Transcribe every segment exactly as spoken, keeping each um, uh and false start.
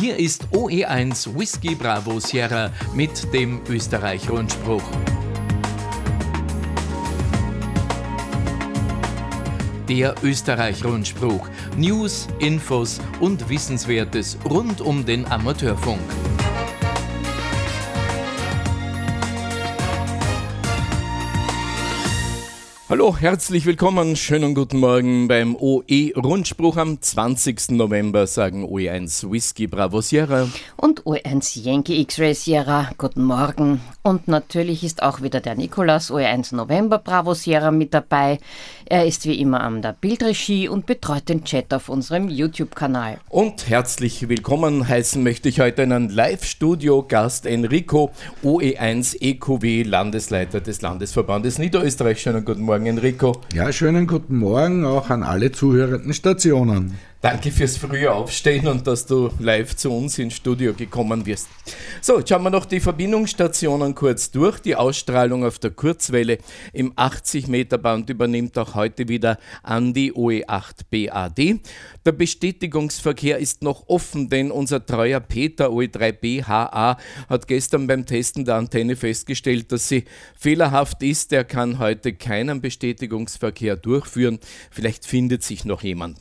Hier ist O E eins Whisky Bravo Sierra mit dem Österreich-Rundspruch. Der Österreich-Rundspruch. News, Infos und Wissenswertes rund um den Amateurfunk. Hallo, herzlich willkommen, schönen guten Morgen beim O E-Rundspruch am zwanzigsten November, sagen O E eins Whisky Bravo Sierra und O E eins Yankee X-Ray Sierra, guten Morgen. Und natürlich ist auch wieder der Nikolaus, O E eins November Bravo Sierra, mit dabei. Er ist wie immer an der Bildregie und betreut den Chat auf unserem YouTube-Kanal. Und herzlich willkommen heißen möchte ich heute einen Live-Studio-Gast Enrico, O E eins E Q W, Landesleiter des Landesverbandes Niederösterreich. Schönen guten Morgen, Enrico. Ja, schönen guten Morgen auch an alle zuhörenden Stationen. Danke fürs frühe Aufstehen und dass du live zu uns ins Studio gekommen bist. So, jetzt schauen wir noch die Verbindungsstationen kurz durch. Die Ausstrahlung auf der Kurzwelle im achtzig Meter Band übernimmt auch heute wieder Andi O E acht B A D. Der Bestätigungsverkehr ist noch offen, denn unser treuer Peter O E drei B H A hat gestern beim Testen der Antenne festgestellt, dass sie fehlerhaft ist. Er kann heute keinen Bestätigungsverkehr durchführen. Vielleicht findet sich noch jemand.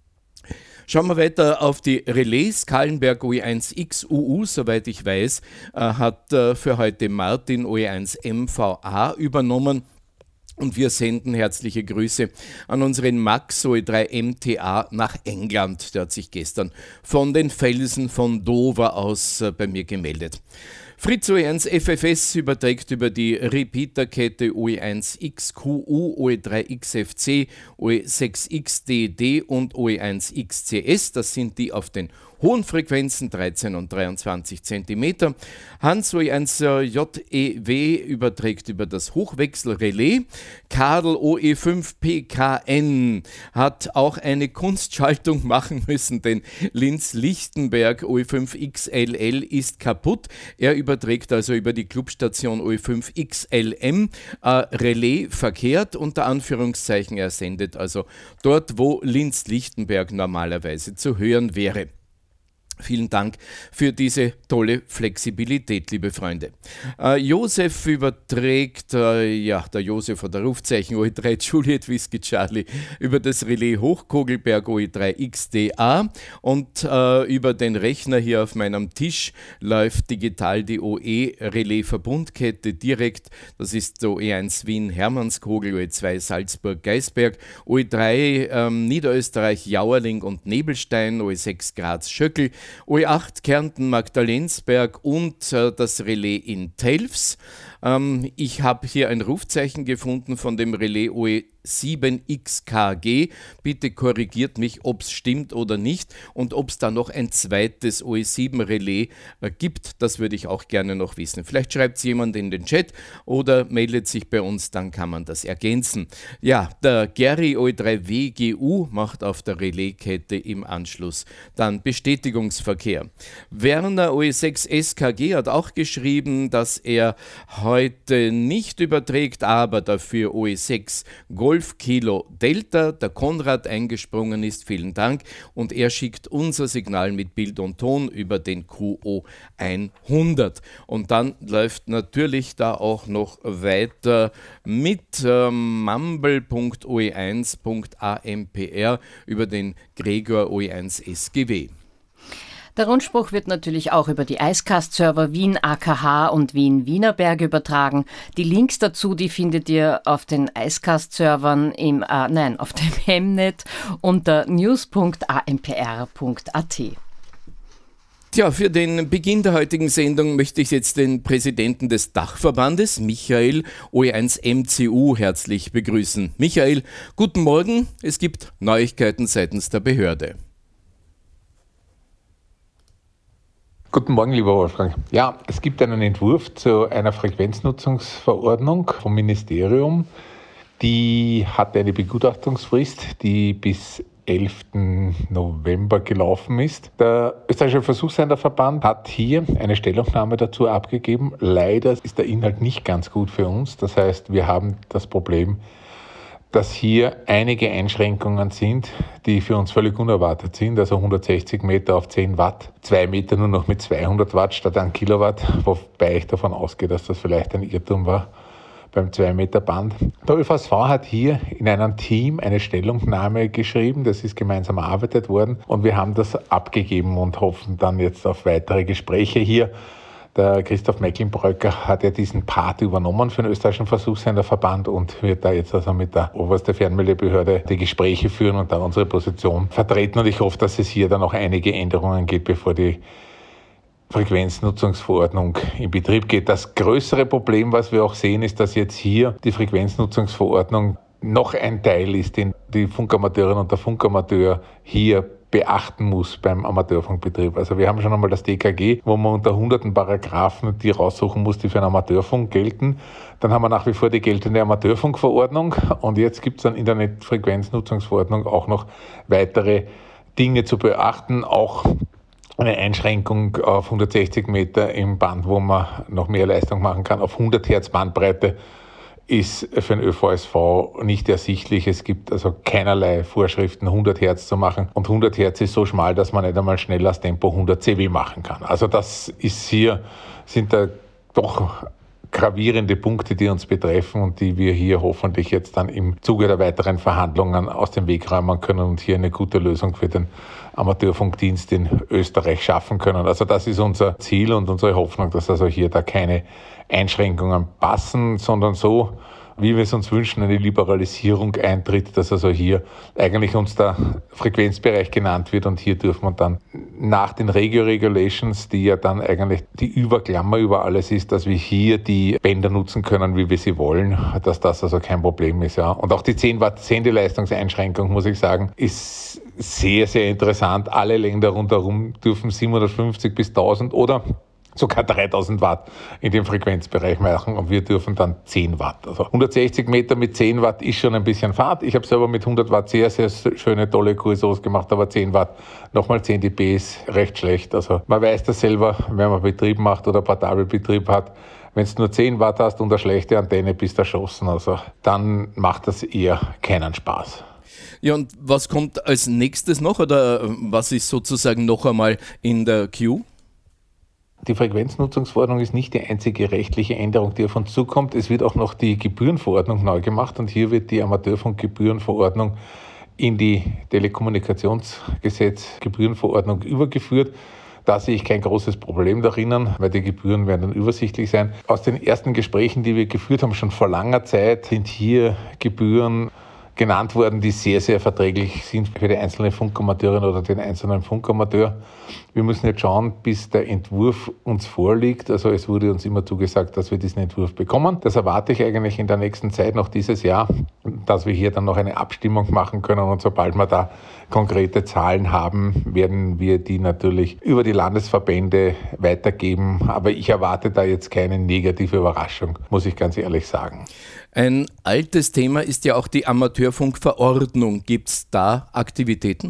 Schauen wir weiter auf die Relais. Kahlenberg O E eins X U U, soweit ich weiß, hat für heute Martin O E eins M V A übernommen. Und wir senden herzliche Grüße an unseren Max O E drei M T A nach England. Der hat sich gestern von den Felsen von Dover aus bei mir gemeldet. Fritz O E eins F F S überträgt über die Repeaterkette O E eins X Q U, O E drei X F C, O E sechs X D D und O E eins X C S. Das sind die auf den hohen Frequenzen, dreizehn und dreiundzwanzig Zentimeter. Hans O E eins J E W überträgt über das Hochwechselrelais. Kadel O E fünf P K N hat auch eine Kunstschaltung machen müssen, denn Linz-Lichtenberg O E fünf X L L ist kaputt. Er überträgt also über die Clubstation O E fünf X L M äh, Relais verkehrt, unter Anführungszeichen. Er sendet also dort, wo Linz-Lichtenberg normalerweise zu hören wäre. Vielen Dank für diese tolle Flexibilität, liebe Freunde. Äh, Josef überträgt, äh, ja, der Josef hat der Rufzeichen O E drei Juliet Whisky Charlie über das Relais Hochkogelberg O E drei X D A und äh, über den Rechner hier auf meinem Tisch läuft digital die O E Relais Verbundkette direkt. Das ist O E eins Wien Hermannskogel, O E zwei Salzburg Geisberg, O E drei ähm, Niederösterreich Jauerling und Nebelstein, O E sechs Graz Schöckel, O E acht Kärnten Magdalensberg und äh, das Relais in Telfs. Ähm, ich habe hier ein Rufzeichen gefunden von dem Relais O E sieben X K G. Bitte korrigiert mich, ob es stimmt oder nicht und ob es da noch ein zweites O E sieben Relais äh, gibt. Das würde ich auch gerne noch wissen. Vielleicht schreibt es jemand in den Chat oder meldet sich bei uns, dann kann man das ergänzen. Ja, der Gary O E drei W G U macht auf der Relaiskette im Anschluss dann Bestätigungsverkehr. Werner O E sechs S K G hat auch geschrieben, dass er heute nicht überträgt, aber dafür O E sechs Golf Kilo Delta, der Konrad eingesprungen ist, vielen Dank, und er schickt unser Signal mit Bild und Ton über den Q O hundert. Und dann läuft natürlich da auch noch weiter mit äh, mumble punkt o e eins punkt a m p r über den Gregor O E eins S G W. Der Rundspruch wird natürlich auch über die Icecast-Server Wien A K H und Wien Wienerberg übertragen. Die Links dazu, die findet ihr auf den Icecast-Servern im, äh, nein, auf dem Hemnet unter news punkt a m p r punkt a t. Tja, für den Beginn der heutigen Sendung möchte ich jetzt den Präsidenten des Dachverbandes, Michael O E eins M C U, herzlich begrüßen. Michael, guten Morgen. Es gibt Neuigkeiten seitens der Behörde. Guten Morgen, lieber Wolfgang. Ja, es gibt einen Entwurf zu einer Frequenznutzungsverordnung vom Ministerium. Die hat eine Begutachtungsfrist, die bis elften November gelaufen ist. Der österreichische Versuchssenderverband hat hier eine Stellungnahme dazu abgegeben. Leider ist der Inhalt nicht ganz gut für uns. Das heißt, wir haben das Problem, dass hier einige Einschränkungen sind, die für uns völlig unerwartet sind. Also hundertsechzig Meter auf zehn Watt, zwei Meter nur noch mit zweihundert Watt statt ein Kilowatt, wobei ich davon ausgehe, dass das vielleicht ein Irrtum war beim zwei Meter Band. Der Ö V S V hat hier in einem Team eine Stellungnahme geschrieben, das ist gemeinsam erarbeitet worden und wir haben das abgegeben und hoffen dann jetzt auf weitere Gespräche hier. Der Christoph Mecklenbröcker hat ja diesen Part übernommen für den österreichischen Versuchssenderverband und wird da jetzt also mit der obersten Fernmeldebehörde die Gespräche führen und da unsere Position vertreten. Und ich hoffe, dass es hier dann noch einige Änderungen gibt, bevor die Frequenznutzungsverordnung in Betrieb geht. Das größere Problem, was wir auch sehen, ist, dass jetzt hier die Frequenznutzungsverordnung noch ein Teil ist, den die Funkamateurin und der Funkamateur hier beachten muss beim Amateurfunkbetrieb. Also wir haben schon einmal das D K G, wo man unter hunderten Paragraphen die raussuchen muss, die für einen Amateurfunk gelten. Dann haben wir nach wie vor die geltende Amateurfunkverordnung und jetzt gibt es dann in der Internetfrequenznutzungsverordnung auch noch weitere Dinge zu beachten, auch eine Einschränkung auf hundertsechzig Meter im Band, wo man noch mehr Leistung machen kann, auf hundert Hertz Bandbreite ist für den Ö V S V nicht ersichtlich. Es gibt also keinerlei Vorschriften, hundert Hertz zu machen. Und hundert Hertz ist so schmal, dass man nicht einmal schneller als Tempo hundert C W machen kann. Also das ist hier, sind da doch gravierende Punkte, die uns betreffen und die wir hier hoffentlich jetzt dann im Zuge der weiteren Verhandlungen aus dem Weg räumen können und hier eine gute Lösung für den Amateurfunkdienst in Österreich schaffen können. Also das ist unser Ziel und unsere Hoffnung, dass also hier da keine Einschränkungen passen, sondern so, wie wir es uns wünschen, eine Liberalisierung eintritt, dass also hier eigentlich uns der Frequenzbereich genannt wird und hier dürfen wir dann nach den Regio-Regulations, die ja dann eigentlich die Überklammer über alles ist, dass wir hier die Bänder nutzen können, wie wir sie wollen, dass das also kein Problem ist. Ja. Und auch die zehn Watt Sendeleistungseinschränkung, muss ich sagen, ist sehr, sehr interessant. Alle Länder rundherum dürfen siebenhundertfünfzig bis tausend oder sogar dreitausend Watt in dem Frequenzbereich machen und wir dürfen dann zehn Watt. Also hundertsechzig Meter mit zehn Watt ist schon ein bisschen Fahrt. Ich habe selber mit hundert Watt sehr, sehr schöne, tolle Kursos gemacht, aber zehn Watt, nochmal zehn dB ist recht schlecht. Also man weiß das selber, wenn man Betrieb macht oder Portabelbetrieb hat. Wenn du nur zehn Watt hast und eine schlechte Antenne, bist du erschossen. Also dann macht das eher keinen Spaß. Ja, und was kommt als nächstes noch oder was ist sozusagen noch einmal in der Queue? Die Frequenznutzungsverordnung ist nicht die einzige rechtliche Änderung, die auf uns zukommt. Es wird auch noch die Gebührenverordnung neu gemacht und hier wird die Amateurfunkgebührenverordnung in die Telekommunikationsgesetz Gebührenverordnung übergeführt. Da sehe ich kein großes Problem darin, weil die Gebühren werden dann übersichtlich sein. Aus den ersten Gesprächen, die wir geführt haben, schon vor langer Zeit, sind hier Gebühren genannt worden, die sehr, sehr verträglich sind für die einzelne Funkamateurin oder den einzelnen Funkamateur. Wir müssen jetzt schauen, bis der Entwurf uns vorliegt. Also es wurde uns immer zugesagt, dass wir diesen Entwurf bekommen. Das erwarte ich eigentlich in der nächsten Zeit, noch dieses Jahr, dass wir hier dann noch eine Abstimmung machen können. Und sobald wir da konkrete Zahlen haben, werden wir die natürlich über die Landesverbände weitergeben. Aber ich erwarte da jetzt keine negative Überraschung, muss ich ganz ehrlich sagen. Ein altes Thema ist ja auch die Amateurfunkverordnung. Gibt es da Aktivitäten?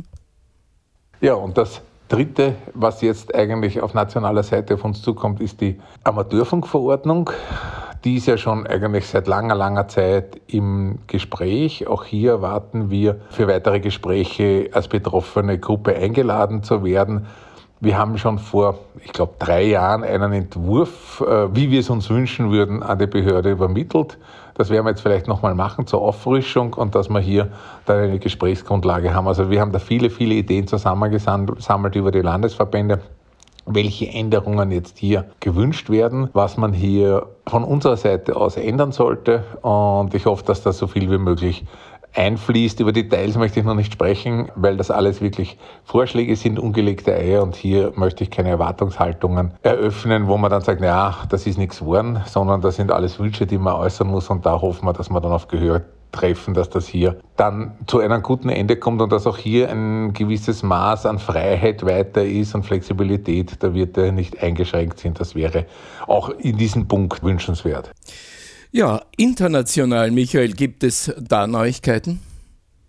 Ja, und das Dritte, was jetzt eigentlich auf nationaler Seite auf uns zukommt, ist die Amateurfunkverordnung. Die ist ja schon eigentlich seit langer, langer Zeit im Gespräch. Auch hier erwarten wir für weitere Gespräche als betroffene Gruppe eingeladen zu werden. Wir haben schon vor, ich glaube, drei Jahren einen Entwurf, wie wir es uns wünschen würden, an die Behörde übermittelt. Das werden wir jetzt vielleicht nochmal machen zur Auffrischung und dass wir hier dann eine Gesprächsgrundlage haben. Also wir haben da viele, viele Ideen zusammengesammelt über die Landesverbände, welche Änderungen jetzt hier gewünscht werden, was man hier von unserer Seite aus ändern sollte. Und ich hoffe, dass das so viel wie möglich einfließt. Über Details möchte ich noch nicht sprechen, weil das alles wirklich Vorschläge sind, ungelegte Eier und hier möchte ich keine Erwartungshaltungen eröffnen, wo man dann sagt, naja, das ist nichts geworden, sondern das sind alles Wünsche, die man äußern muss und da hoffen wir, dass wir dann auf Gehör treffen, dass das hier dann zu einem guten Ende kommt und dass auch hier ein gewisses Maß an Freiheit weiter ist und Flexibilität, da wird er nicht eingeschränkt sind. Das wäre auch in diesem Punkt wünschenswert. Ja, international, Michael, gibt es da Neuigkeiten?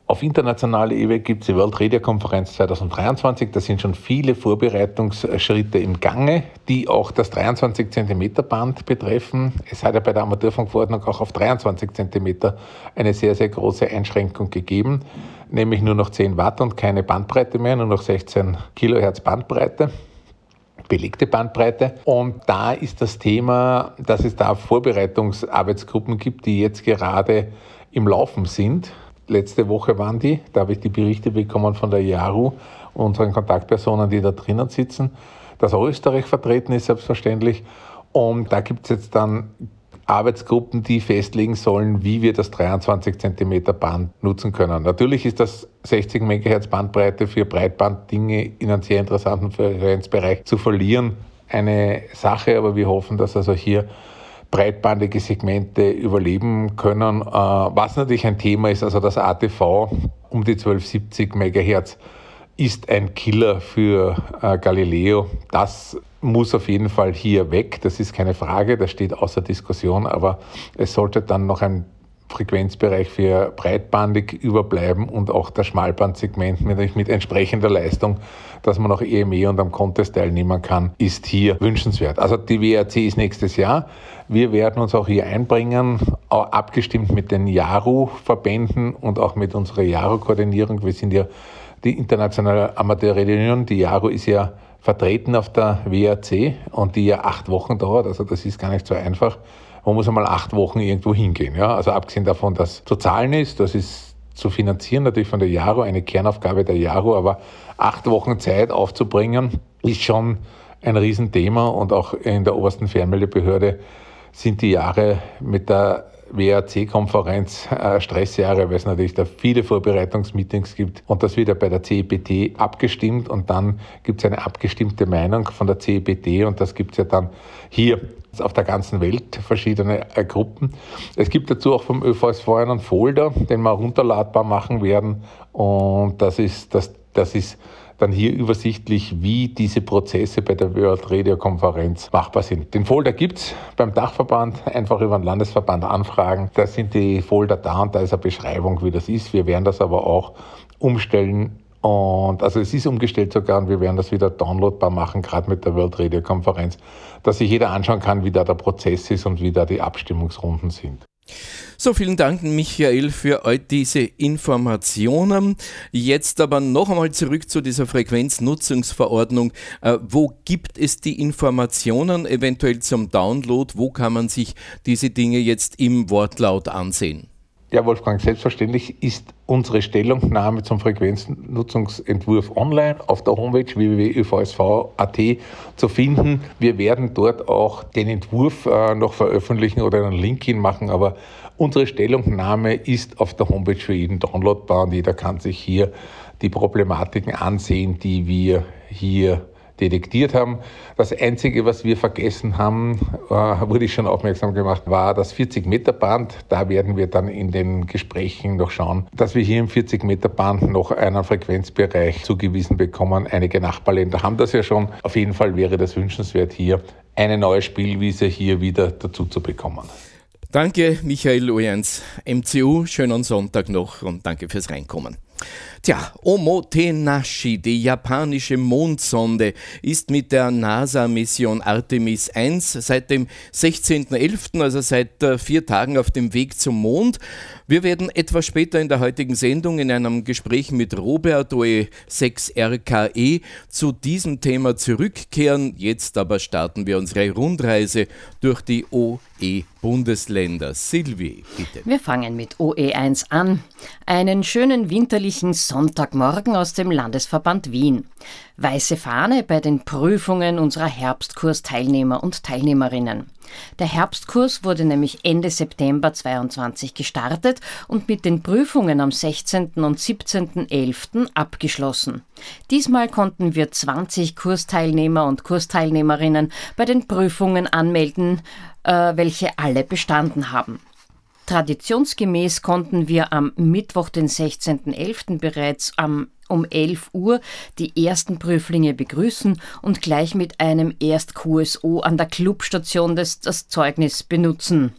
Auf internationaler Ebene gibt es die World Radio Konferenz zwanzig dreiundzwanzig. Da sind schon viele Vorbereitungsschritte im Gange, die auch das dreiundzwanzig Zentimeter Band betreffen. Es hat ja bei der Amateurfunkverordnung auch auf dreiundzwanzig Zentimeter eine sehr, sehr große Einschränkung gegeben, nämlich nur noch zehn Watt und keine Bandbreite mehr, nur noch sechzehn Kilohertz Bandbreite. Belegte Bandbreite. Und da ist das Thema, dass es da Vorbereitungsarbeitsgruppen gibt, die jetzt gerade im Laufen sind. Letzte Woche waren die, da habe ich die Berichte bekommen von der I A R U, unseren Kontaktpersonen, die da drinnen sitzen, dass auch Österreich vertreten ist, selbstverständlich. Und da gibt es jetzt dann Arbeitsgruppen, die festlegen sollen, wie wir das dreiundzwanzig Zentimeter Band nutzen können. Natürlich ist das sechzig Megahertz Bandbreite für Breitbanddinge in einem sehr interessanten Frequenzbereich zu verlieren eine Sache, aber wir hoffen, dass also hier breitbandige Segmente überleben können. Was natürlich ein Thema ist, also das A T V um die zwölfhundertsiebzig Megahertz ist ein Killer für Galileo. Das muss auf jeden Fall hier weg, das ist keine Frage, das steht außer Diskussion, aber es sollte dann noch ein Frequenzbereich für breitbandig überbleiben und auch das Schmalbandsegment mit, mit entsprechender Leistung, dass man auch E M E und am Contest teilnehmen kann, ist hier wünschenswert. Also die W R C ist nächstes Jahr. Wir werden uns auch hier einbringen, auch abgestimmt mit den I A R U-Verbänden und auch mit unserer I A R U-Koordinierung. Wir sind ja die internationale Amateurunion. Die I A R U ist ja vertreten auf der W R C und die ja acht Wochen dauert. Also das ist gar nicht so einfach. Man muss einmal acht Wochen irgendwo hingehen. Ja? Also abgesehen davon, dass zu zahlen ist, das ist zu finanzieren, natürlich von der I A R U, eine Kernaufgabe der I A R U, aber acht Wochen Zeit aufzubringen, ist schon ein Riesenthema und auch in der obersten Fernmeldebehörde sind die Jahre mit der W R C-Konferenz äh, Stressjahre, weil es natürlich da viele Vorbereitungsmeetings gibt und das wird ja bei der C E P T abgestimmt und dann gibt es eine abgestimmte Meinung von der C E P T und das gibt es ja dann hier auf der ganzen Welt verschiedene äh, Gruppen. Es gibt dazu auch vom Ö V S V einen Folder, den wir runterladbar machen werden und das ist, das, das ist dann hier übersichtlich, wie diese Prozesse bei der World Radio Konferenz machbar sind. Den Folder gibt's beim Dachverband, einfach über den Landesverband anfragen. Da sind die Folder da und da ist eine Beschreibung, wie das ist. Wir werden das aber auch umstellen und also es ist umgestellt sogar und wir werden das wieder downloadbar machen, gerade mit der World Radio Konferenz, dass sich jeder anschauen kann, wie da der Prozess ist und wie da die Abstimmungsrunden sind. So, vielen Dank, Michael, für all diese Informationen. Jetzt aber noch einmal zurück zu dieser Frequenznutzungsverordnung. Äh, wo gibt es die Informationen eventuell zum Download? Wo kann man sich diese Dinge jetzt im Wortlaut ansehen? Ja, Wolfgang, selbstverständlich ist unsere Stellungnahme zum Frequenznutzungsentwurf online auf der Homepage w w w punkt ö v s v punkt a t zu finden. Wir werden dort auch den Entwurf äh, noch veröffentlichen oder einen Link hinmachen, aber unsere Stellungnahme ist auf der Homepage für jeden downloadbar und jeder kann sich hier die Problematiken ansehen, die wir hier detektiert haben. Das Einzige, was wir vergessen haben, äh, wurde ich schon aufmerksam gemacht, war das vierzig Meter Band. Da werden wir dann in den Gesprächen noch schauen, dass wir hier im vierzig Meter Band noch einen Frequenzbereich zugewiesen bekommen. Einige Nachbarländer haben das ja schon. Auf jeden Fall wäre das wünschenswert, hier eine neue Spielwiese hier wieder dazu zu bekommen. Danke, Michael Ojens, M C U. Schönen Sonntag noch und danke fürs Reinkommen. Tja, Omotenashi, die japanische Mondsonde, ist mit der NASA-Mission Artemis eins seit dem sechzehnten elften, also seit äh, vier Tagen auf dem Weg zum Mond. Wir werden etwas später in der heutigen Sendung in einem Gespräch mit Robert O E sechs R K E zu diesem Thema zurückkehren. Jetzt aber starten wir unsere Rundreise durch die O E-Bundesländer. Silvi, bitte. Wir fangen mit O E eins an. Einen schönen winterlichen Sonntagmorgen aus dem Landesverband Wien. Weiße Fahne bei den Prüfungen unserer Herbstkursteilnehmer und Teilnehmerinnen. Der Herbstkurs wurde nämlich Ende September zweiundzwanzig gestartet und mit den Prüfungen am sechzehnten und siebzehnten elften abgeschlossen. Diesmal konnten wir zwanzig Kursteilnehmer und Kursteilnehmerinnen bei den Prüfungen anmelden, äh, welche alle bestanden haben. Traditionsgemäß konnten wir am Mittwoch, den sechzehnten elften bereits am um elf Uhr die ersten Prüflinge begrüßen und gleich mit einem Erst-Q S O an der Clubstation des, das Zeugnis benutzen.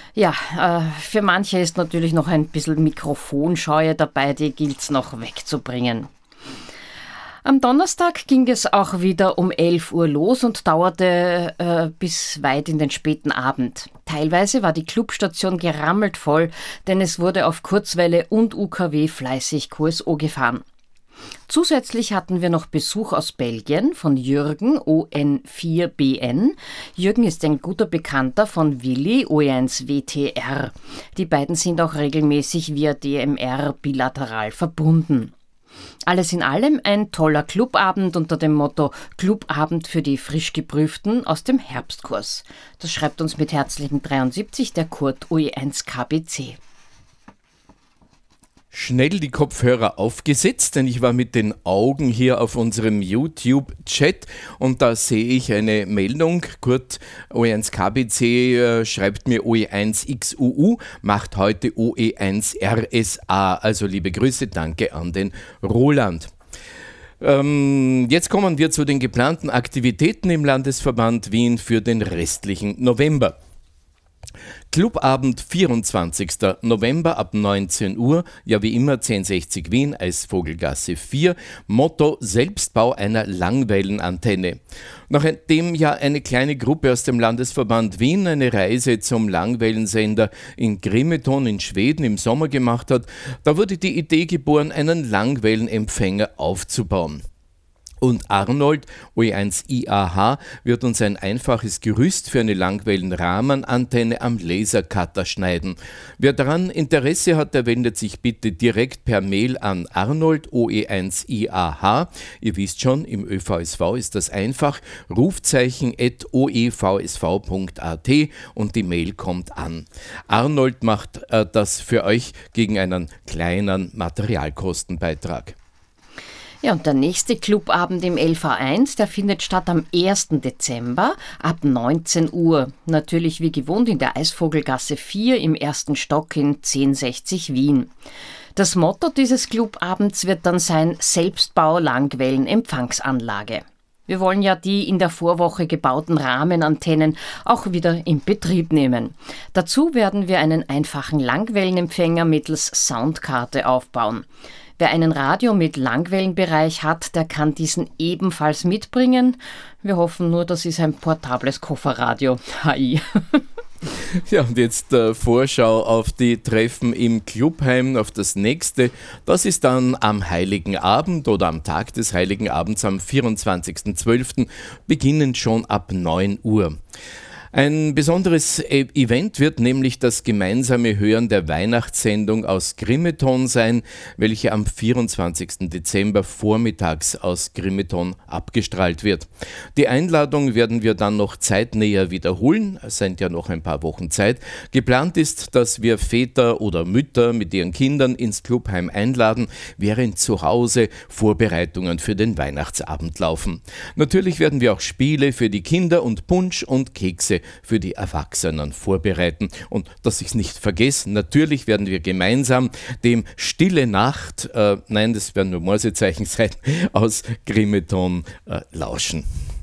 Ja, äh, für manche ist natürlich noch ein bisschen Mikrofonscheue dabei, die gilt es noch wegzubringen. Am Donnerstag ging es auch wieder um elf Uhr los und dauerte äh, bis weit in den späten Abend. Teilweise war die Clubstation gerammelt voll, denn es wurde auf Kurzwelle und U K W fleißig Q S O gefahren. Zusätzlich hatten wir noch Besuch aus Belgien von Jürgen O N vier B N. Jürgen ist ein guter Bekannter von Willi O E eins W T R. Die beiden sind auch regelmäßig via D M R bilateral verbunden. Alles in allem ein toller Clubabend unter dem Motto Clubabend für die frisch geprüften aus dem Herbstkurs. Das schreibt uns mit herzlichen dreiundsiebzig der Kurt O E eins K B C. Schnell die Kopfhörer aufgesetzt, denn ich war mit den Augen hier auf unserem YouTube-Chat und da sehe ich eine Meldung. Kurt O E eins K B C äh, schreibt mir O E eins X U U, macht heute O E eins R S A. Also liebe Grüße, danke an den Roland. Ähm, jetzt kommen wir zu den geplanten Aktivitäten im Landesverband Wien für den restlichen November. Clubabend vierundzwanzigsten November ab neunzehn Uhr, ja wie immer zehn sechzig Wien, Eisvogelgasse vier, Motto Selbstbau einer Langwellenantenne. Nachdem ja eine kleine Gruppe aus dem Landesverband Wien eine Reise zum Langwellensender in Grimeton in Schweden im Sommer gemacht hat, da wurde die Idee geboren, einen Langwellenempfänger aufzubauen. Und Arnold, O E eins I A H, wird uns ein einfaches Gerüst für eine Langwellenrahmenantenne am Lasercutter schneiden. Wer daran Interesse hat, der wendet sich bitte direkt per Mail an Arnold, O E eins I A H. Ihr wisst schon, im Ö V S V ist das einfach, Rufzeichen at o e v s v punkt a t und die Mail kommt an. Arnold macht äh, das für euch gegen einen kleinen Materialkostenbeitrag. Ja, und der nächste Clubabend im L V eins, der findet statt am ersten Dezember ab neunzehn Uhr. Natürlich wie gewohnt in der Eisvogelgasse vier im ersten Stock in zehn sechzig Wien. Das Motto dieses Clubabends wird dann sein Selbstbau Langwellenempfangsanlage. Wir wollen ja die in der Vorwoche gebauten Rahmenantennen auch wieder in Betrieb nehmen. Dazu werden wir einen einfachen Langwellenempfänger mittels Soundkarte aufbauen. Wer einen Radio mit Langwellenbereich hat, der kann diesen ebenfalls mitbringen. Wir hoffen nur, das ist ein portables Kofferradio. H I. Ja, und jetzt äh, Vorschau auf die Treffen im Clubheim, auf das nächste. Das ist dann am Heiligen Abend oder am Tag des Heiligen Abends am vierundzwanzigsten zwölften beginnend schon ab neun Uhr. Ein besonderes Event wird nämlich das gemeinsame Hören der Weihnachtssendung aus Grimeton sein, welche am vierundzwanzigsten Dezember vormittags aus Grimeton abgestrahlt wird. Die Einladung werden wir dann noch zeitnäher wiederholen, es sind ja noch ein paar Wochen Zeit. Geplant ist, dass wir Väter oder Mütter mit ihren Kindern ins Clubheim einladen, während zu Hause Vorbereitungen für den Weihnachtsabend laufen. Natürlich werden wir auch Spiele für die Kinder und Punsch und Kekse für die Erwachsenen vorbereiten. Und dass ich es nicht vergesse, natürlich werden wir gemeinsam dem Stille Nacht, äh, nein, das werden nur Morsezeichen sein, aus Grimeton äh, lauschen.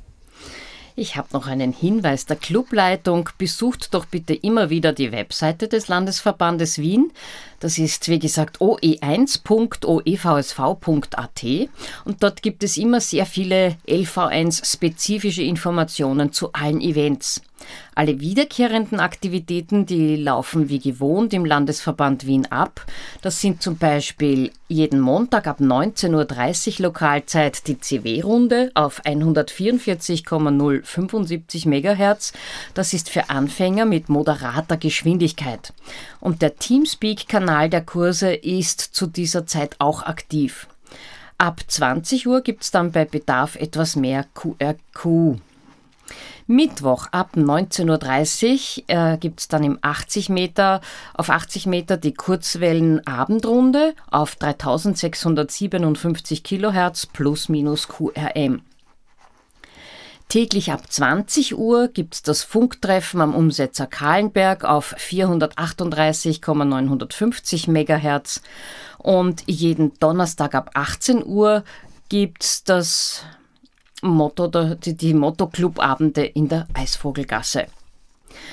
Ich habe noch einen Hinweis der Clubleitung. Besucht doch bitte immer wieder die Webseite des Landesverbandes Wien. Das ist, wie gesagt, o e eins punkt o e v s v punkt a t und dort gibt es immer sehr viele L V eins-spezifische Informationen zu allen Events. Alle wiederkehrenden Aktivitäten, die laufen wie gewohnt im Landesverband Wien ab. Das sind zum Beispiel jeden Montag ab neunzehn Uhr dreißig Lokalzeit die C W-Runde auf hundertvierundvierzig Komma null fünfundsiebzig Megahertz. Das ist für Anfänger mit moderater Geschwindigkeit. Und der Teamspeak-Kanal der Kurse ist zu dieser Zeit auch aktiv. Ab zwanzig Uhr gibt es dann bei Bedarf etwas mehr Q R Q. Mittwoch ab neunzehn Uhr dreißig äh, gibt es dann im achtzig Meter, auf achtzig Meter die Kurzwellen-Abendrunde auf dreitausendsechshundertsiebenundfünfzig Kilohertz plus minus Q R M. Täglich ab zwanzig Uhr gibt es das Funktreffen am Umsetzer Kahlenberg auf vierhundertachtunddreißig Komma neunhundertfünfzig Megahertz und jeden Donnerstag ab achtzehn Uhr gibt es das Motto, die, die Motto-Clubabende in der Eisvogelgasse.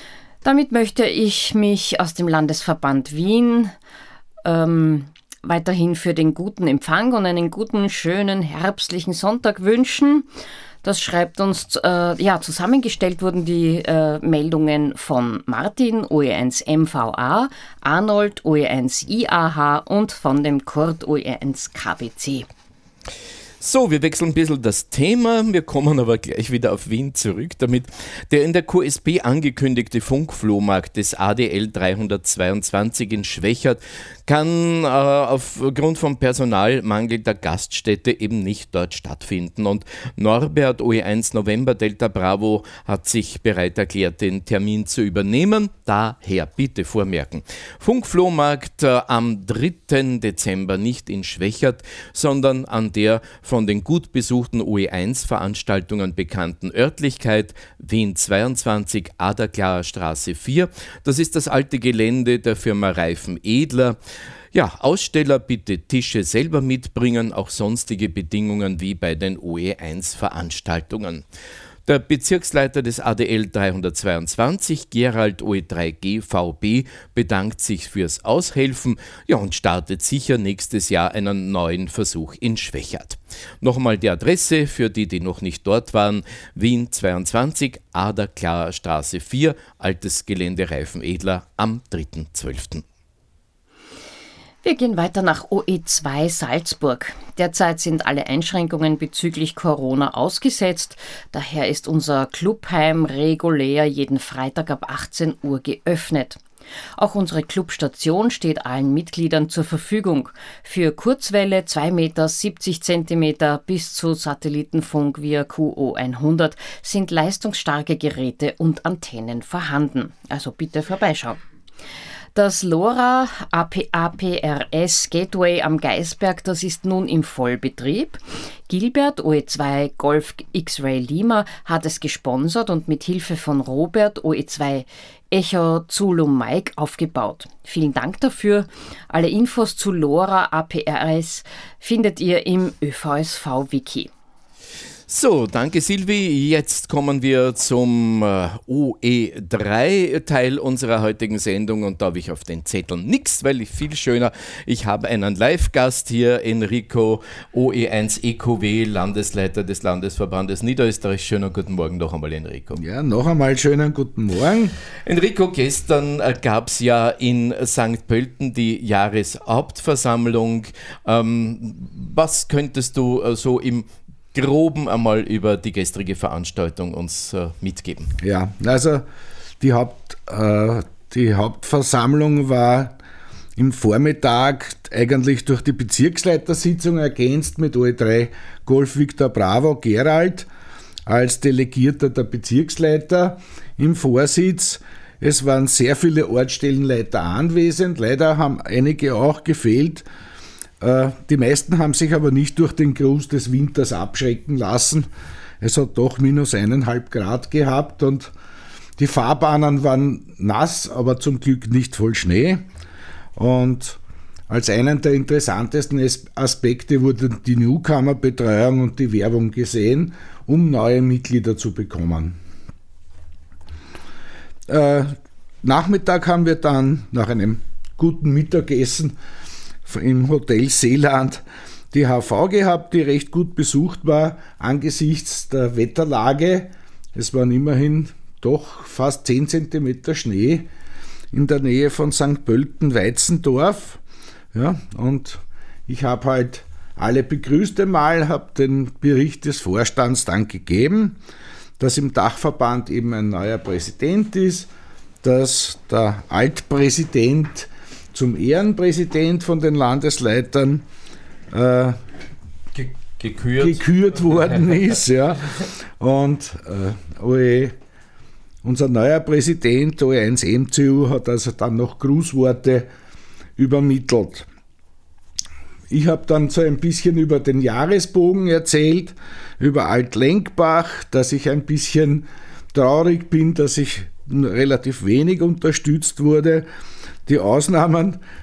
Damit möchte ich mich aus dem Landesverband Wien ähm, weiterhin für den guten Empfang und einen guten, schönen, herbstlichen Sonntag wünschen. Das schreibt uns, äh, ja, zusammengestellt wurden die äh, Meldungen von Martin, O E eins M V A, Arnold, O E eins I A H und von dem Kurt, O E eins K B C. So, wir wechseln ein bisschen das Thema, wir kommen aber gleich wieder auf Wien zurück, damit der in der Q S B angekündigte Funkflohmarkt des A D L dreihundertzweiundzwanzig in Schwechat kann äh, aufgrund vom Personalmangel der Gaststätte eben nicht dort stattfinden. Und Norbert, O E eins November Delta Bravo, hat sich bereit erklärt, den Termin zu übernehmen. Daher bitte vormerken, Funkflohmarkt äh, am dritten Dezember nicht in Schwechat, sondern an der von den gut besuchten O E eins Veranstaltungen bekannten Örtlichkeit Wien zweiundzwanzig, Aderklarer Straße vier. Das ist das alte Gelände der Firma Reifen Edler. Ja, Aussteller bitte Tische selber mitbringen, auch sonstige Bedingungen wie bei den O E eins Veranstaltungen. Der Bezirksleiter des A D L dreihundertzweiundzwanzig, Gerald O E drei G V B, bedankt sich fürs Aushelfen, ja, und startet sicher nächstes Jahr einen neuen Versuch in Schwechat. Nochmal die Adresse für die, die noch nicht dort waren: Wien zweiundzwanzig, Aderklarer Straße vier, altes Gelände Reifen Edler am dritten zwölften Wir gehen weiter nach O E zwei Salzburg. Derzeit sind alle Einschränkungen bezüglich Corona ausgesetzt. Daher ist unser Clubheim regulär jeden Freitag ab achtzehn Uhr geöffnet. Auch unsere Clubstation steht allen Mitgliedern zur Verfügung. Für Kurzwelle zwei Meter siebzig Zentimeter bis zu Satellitenfunk via Q O hundert sind leistungsstarke Geräte und Antennen vorhanden. Also bitte vorbeischauen. Das LoRa A P R S Gateway am Geisberg, das ist nun im Vollbetrieb. Gilbert, O E zwei Golf X-Ray Lima, hat es gesponsert und mit Hilfe von Robert, O E zwei Echo Zulu Mike, aufgebaut. Vielen Dank dafür. Alle Infos zu LoRa A P R S findet ihr im Ö V S V-Wiki. So, danke Silvi. Jetzt kommen wir zum äh, O E drei Teil unserer heutigen Sendung und da habe ich auf den Zetteln nichts, weil ich viel schöner, ich habe einen Live-Gast hier, Enrico, O E eins E Q W, Landesleiter des Landesverbandes Niederösterreich. Schönen guten Morgen noch einmal, Enrico. Ja, noch einmal schönen guten Morgen. Enrico, gestern äh, gab es ja in Sankt Pölten die Jahreshauptversammlung. Ähm, was könntest du äh, so im Groben einmal über die gestrige Veranstaltung uns äh, mitgeben? Ja, also die, Haupt, äh, die Hauptversammlung war im Vormittag eigentlich durch die Bezirksleitersitzung ergänzt mit O E drei Golf Victor Bravo Gerald als Delegierter der Bezirksleiter im Vorsitz. Es waren sehr viele Ortsstellenleiter anwesend, leider haben einige auch gefehlt. Die meisten haben sich aber nicht durch den Gruß des Winters abschrecken lassen. Es hat doch minus eineinhalb Grad gehabt und die Fahrbahnen waren nass, aber zum Glück nicht voll Schnee. Und als einen der interessantesten Aspekte wurde die Newcomer-Betreuung und die Werbung gesehen, um neue Mitglieder zu bekommen. Äh, Nachmittag haben wir dann nach einem guten Mittagessen im Hotel Seeland die H V gehabt, die recht gut besucht war angesichts der Wetterlage. Es waren immerhin doch fast zehn Zentimeter Schnee in der Nähe von Sankt Pölten-Weitzendorf. Ja, und ich habe halt alle begrüßt einmal, habe den Bericht des Vorstands dann gegeben, dass im Dachverband eben ein neuer Präsident ist, dass der Altpräsident zum Ehrenpräsident von den Landesleitern äh, Ge- gekürt. gekürt worden ist. Ja. Und äh, O E, unser neuer Präsident, O E eins M C U, hat also dann noch Grußworte übermittelt. Ich habe dann so ein bisschen über den Jahresbogen erzählt, über Altlenkbach, dass ich ein bisschen traurig bin, dass ich relativ wenig unterstützt wurde. Die Ausnahmen,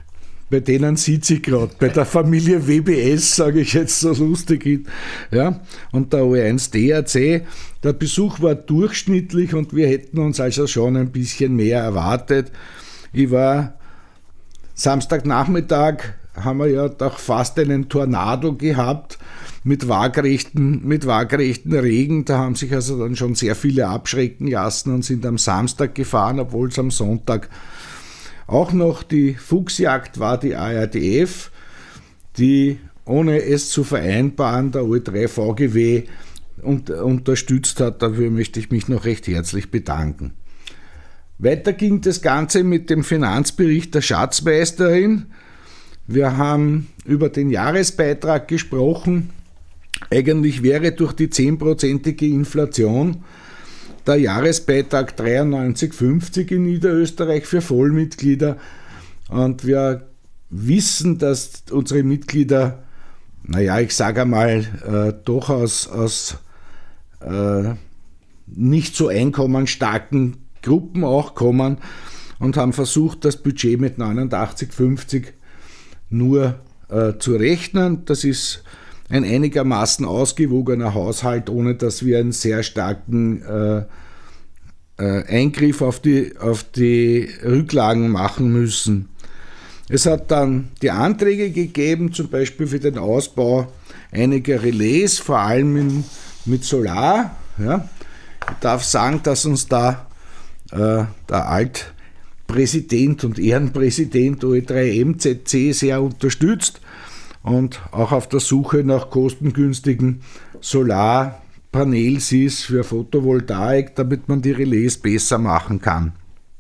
bei denen sitze ich gerade, bei der Familie W B S, sage ich jetzt so lustig, ja, und der O eins D R C. Der Besuch war durchschnittlich und wir hätten uns also schon ein bisschen mehr erwartet. Ich war Samstagnachmittag, haben wir ja doch fast einen Tornado gehabt mit waagrechten, mit waagrechten Regen. Da haben sich also dann schon sehr viele abschrecken lassen und sind am Samstag gefahren, obwohl es am Sonntag auch noch die Fuchsjagd war, die A R D F, die ohne es zu vereinbaren der O drei V G W und, unterstützt hat. Dafür möchte ich mich noch recht herzlich bedanken. Weiter ging das Ganze mit dem Finanzbericht der Schatzmeisterin. Wir haben über den Jahresbeitrag gesprochen. Eigentlich wäre durch die zehnprozentige Inflation der Jahresbeitrag dreiundneunzig fünfzig in Niederösterreich für Vollmitglieder. Und wir wissen, dass unsere Mitglieder, naja, ich sage einmal, äh, doch aus, aus äh, nicht so einkommensstarken Gruppen auch kommen und haben versucht, das Budget mit neunundachtzig fünfzig nur äh, zu rechnen. Das ist ein einigermaßen ausgewogener Haushalt, ohne dass wir einen sehr starken äh, äh, Eingriff auf die, auf die Rücklagen machen müssen. Es hat dann die Anträge gegeben, zum Beispiel für den Ausbau einiger Relais, vor allem in, mit Solar. Ja. Ich darf sagen, dass uns da äh, der Altpräsident und Ehrenpräsident O E drei M Z C sehr unterstützt und auch auf der Suche nach kostengünstigen Solarpanels ist für Photovoltaik, damit man die Relais besser machen kann.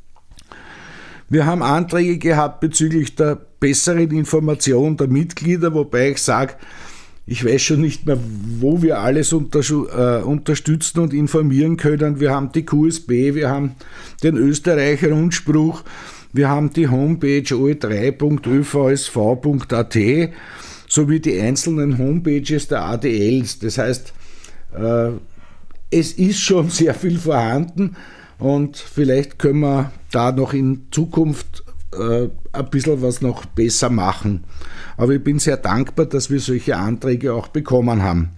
Wir haben Anträge gehabt bezüglich der besseren Information der Mitglieder, wobei ich sage, ich weiß schon nicht mehr, wo wir alles unter, äh, unterstützen und informieren können. Wir haben die Q S B, wir haben den Österreicher Rundspruch, wir haben die Homepage o e drei punkt ö v s v punkt a t sowie die einzelnen Homepages der A D Ls. Das heißt, äh, es ist schon sehr viel vorhanden und vielleicht können wir da noch in Zukunft äh, ein bisschen was noch besser machen. Aber ich bin sehr dankbar, dass wir solche Anträge auch bekommen haben.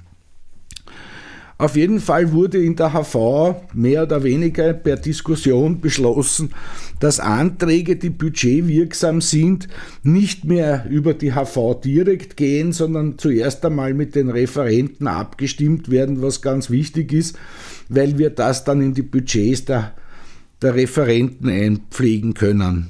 Auf jeden Fall wurde in der H V mehr oder weniger per Diskussion beschlossen, dass Anträge, die budgetwirksam sind, nicht mehr über die H V direkt gehen, sondern zuerst einmal mit den Referenten abgestimmt werden, was ganz wichtig ist, weil wir das dann in die Budgets der, der Referenten einpflegen können.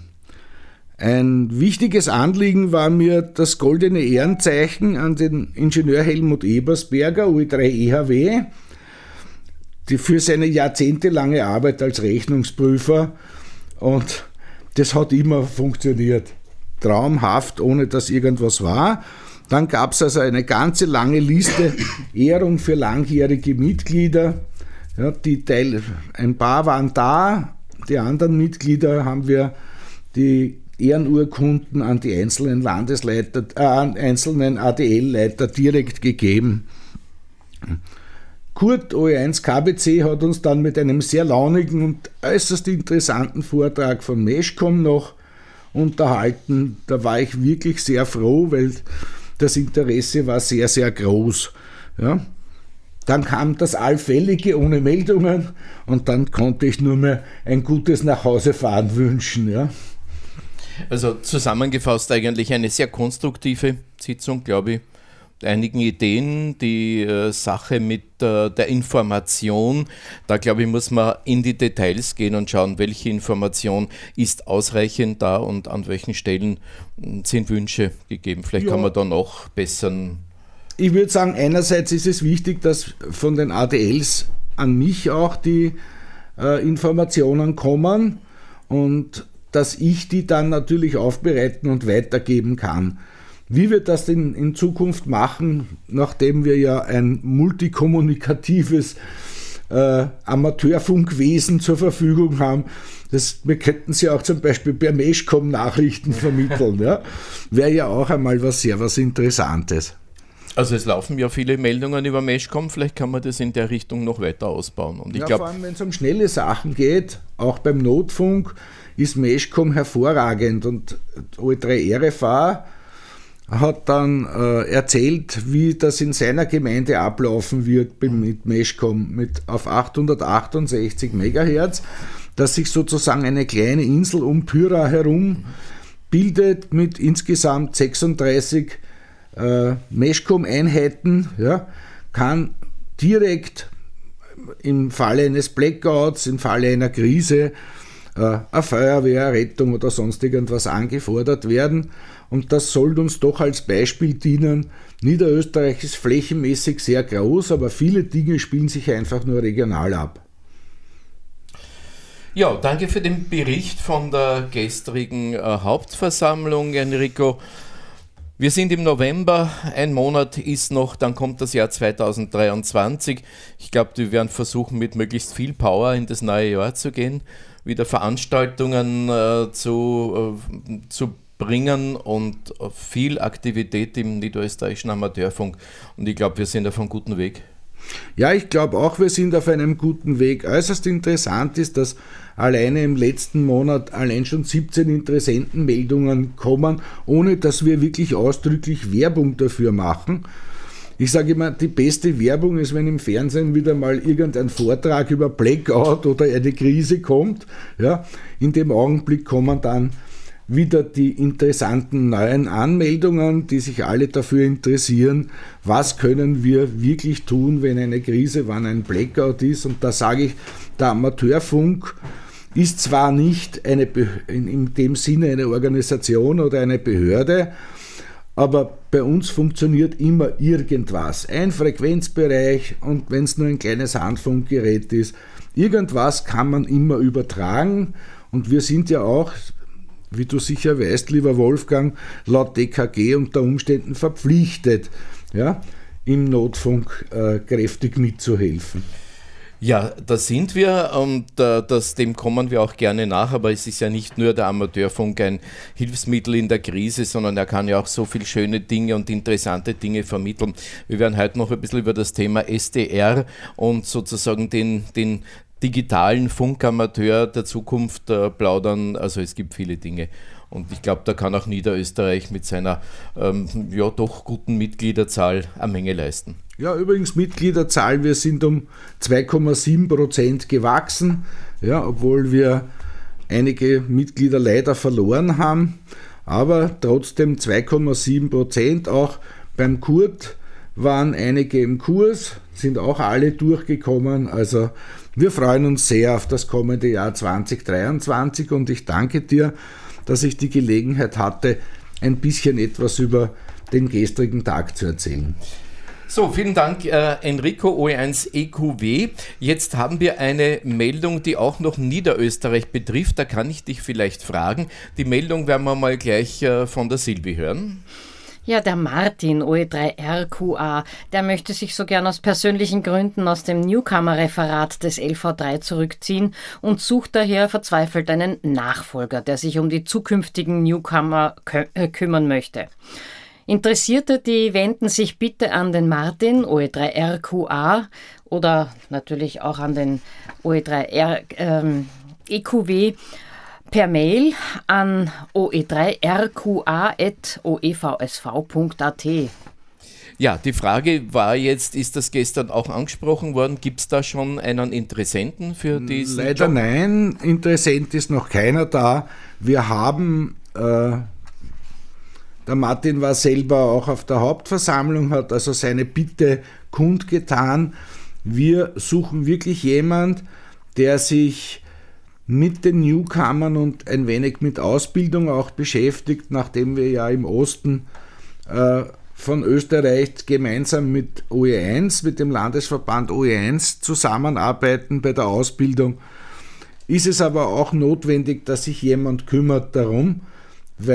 Ein wichtiges Anliegen war mir das goldene Ehrenzeichen an den Ingenieur Helmut Ebersberger, O E drei E H W, die für seine jahrzehntelange Arbeit als Rechnungsprüfer, und das hat immer funktioniert. Traumhaft, ohne dass irgendwas war. Dann gab es also eine ganze lange Liste Ehrung für langjährige Mitglieder. Ja, die Teil, ein paar waren da, die anderen Mitglieder haben wir die Ehrenurkunden an die einzelnen Landesleiter, äh, an einzelnen A D L-Leiter direkt gegeben. Kurt O E eins K B C hat uns dann mit einem sehr launigen und äußerst interessanten Vortrag von Meshcom noch unterhalten. Da war ich wirklich sehr froh, weil das Interesse war sehr, sehr groß. Ja. Dann kam das Allfällige ohne Meldungen und dann konnte ich nur mehr ein gutes Nachhausefahren wünschen. Ja. Also zusammengefasst eigentlich eine sehr konstruktive Sitzung, glaube ich. Einigen Ideen, die äh, Sache mit äh, der Information, da glaube ich, muss man in die Details gehen und schauen, welche Information ist ausreichend da und an welchen Stellen sind Wünsche gegeben. Vielleicht ja. kann man da noch bessern. Ich würde sagen, einerseits ist es wichtig, dass von den A D Ls an mich auch die äh, Informationen kommen und dass ich die dann natürlich aufbereiten und weitergeben kann. Wie wir das denn in Zukunft machen, nachdem wir ja ein multikommunikatives äh, Amateurfunkwesen zur Verfügung haben, das, wir könnten sie auch zum Beispiel per Meshcom Nachrichten vermitteln. Ja? Wäre ja auch einmal was sehr was Interessantes. Also es laufen ja viele Meldungen über Meshcom, vielleicht kann man das in der Richtung noch weiter ausbauen. Und ich ja, glaub, vor allem wenn es um schnelle Sachen geht, auch beim Notfunk, ist Meshcom hervorragend. Und O E drei R F A hat dann äh, erzählt, wie das in seiner Gemeinde ablaufen wird mit Meshcom mit auf achthundertachtundsechzig Megahertz, dass sich sozusagen eine kleine Insel um Pyra herum bildet mit insgesamt sechsunddreißig äh, Meshcom-Einheiten, ja, kann direkt im Falle eines Blackouts, im Falle einer Krise, äh, eine Feuerwehr, eine Rettung oder sonst irgendwas angefordert werden. Und das soll uns doch als Beispiel dienen. Niederösterreich ist flächenmäßig sehr groß, aber viele Dinge spielen sich einfach nur regional ab. Ja, danke für den Bericht von der gestrigen äh, Hauptversammlung, Enrico. Wir sind im November, ein Monat ist noch, dann kommt das Jahr zweitausenddreiundzwanzig. Ich glaube, wir werden versuchen, mit möglichst viel Power in das neue Jahr zu gehen, wieder Veranstaltungen äh, zu, äh, zu bringen und viel Aktivität im niederösterreichischen Amateurfunk. Und ich glaube, wir sind auf einem guten Weg. Ja, ich glaube auch, wir sind auf einem guten Weg. Äußerst interessant ist, dass alleine im letzten Monat allein schon siebzehn Interessentenmeldungen kommen, ohne dass wir wirklich ausdrücklich Werbung dafür machen. Ich sage immer, die beste Werbung ist, wenn im Fernsehen wieder mal irgendein Vortrag über Blackout oder eine Krise kommt. Ja, in dem Augenblick kommen dann wieder die interessanten neuen Anmeldungen, die sich alle dafür interessieren, was können wir wirklich tun, wenn eine Krise, wann ein Blackout ist. Und da sage ich, der Amateurfunk ist zwar nicht eine, in dem Sinne eine Organisation oder eine Behörde, aber bei uns funktioniert immer irgendwas. Ein Frequenzbereich, und wenn es nur ein kleines Handfunkgerät ist, irgendwas kann man immer übertragen. Und wir sind ja auch, wie du sicher weißt, lieber Wolfgang, laut D K G unter Umständen verpflichtet, ja, im Notfunk äh, kräftig mitzuhelfen. Ja, da sind wir und äh, das, dem kommen wir auch gerne nach, aber es ist ja nicht nur der Amateurfunk ein Hilfsmittel in der Krise, sondern er kann ja auch so viele schöne Dinge und interessante Dinge vermitteln. Wir werden heute noch ein bisschen über das Thema S D R und sozusagen den, den digitalen Funkamateur der Zukunft äh, plaudern. Also es gibt viele Dinge. Und ich glaube, da kann auch Niederösterreich mit seiner ähm, ja doch guten Mitgliederzahl eine Menge leisten. Ja, übrigens Mitgliederzahl, wir sind um zwei Komma sieben Prozent gewachsen, ja, obwohl wir einige Mitglieder leider verloren haben. Aber trotzdem zwei Komma sieben Prozent. Auch beim Kurt waren einige im Kurs, sind auch alle durchgekommen. Also wir freuen uns sehr auf das kommende Jahr zweitausenddreiundzwanzig und ich danke dir, dass ich die Gelegenheit hatte, ein bisschen etwas über den gestrigen Tag zu erzählen. So, vielen Dank, äh, Enrico, O E eins E Q W. Jetzt haben wir eine Meldung, die auch noch Niederösterreich betrifft. Da kann ich dich vielleicht fragen. Die Meldung werden wir mal gleich äh, von der Silvi hören. Ja, der Martin, O E drei R Q A, der möchte sich so gern aus persönlichen Gründen aus dem Newcomer-Referat des L V drei zurückziehen und sucht daher verzweifelt einen Nachfolger, der sich um die zukünftigen Newcomer kü- äh, kümmern möchte. Interessierte, die wenden sich bitte an den Martin, O E drei R Q A, oder natürlich auch an den O E drei R E Q W per Mail an o e drei r q a at o e v s v punkt a t. Ja, die Frage war jetzt, ist das gestern auch angesprochen worden? Gibt es da schon einen Interessenten für diesen Leider Job? Nein, Interessent ist noch keiner da. Wir haben, äh, der Martin war selber auch auf der Hauptversammlung, hat also seine Bitte kundgetan. Wir suchen wirklich jemand, der sich mit den Newcomern und ein wenig mit Ausbildung auch beschäftigt, nachdem wir ja im Osten äh, von Österreich gemeinsam mit O E eins, mit dem Landesverband O E eins zusammenarbeiten bei der Ausbildung, ist es aber auch notwendig, dass sich jemand kümmert darum, weil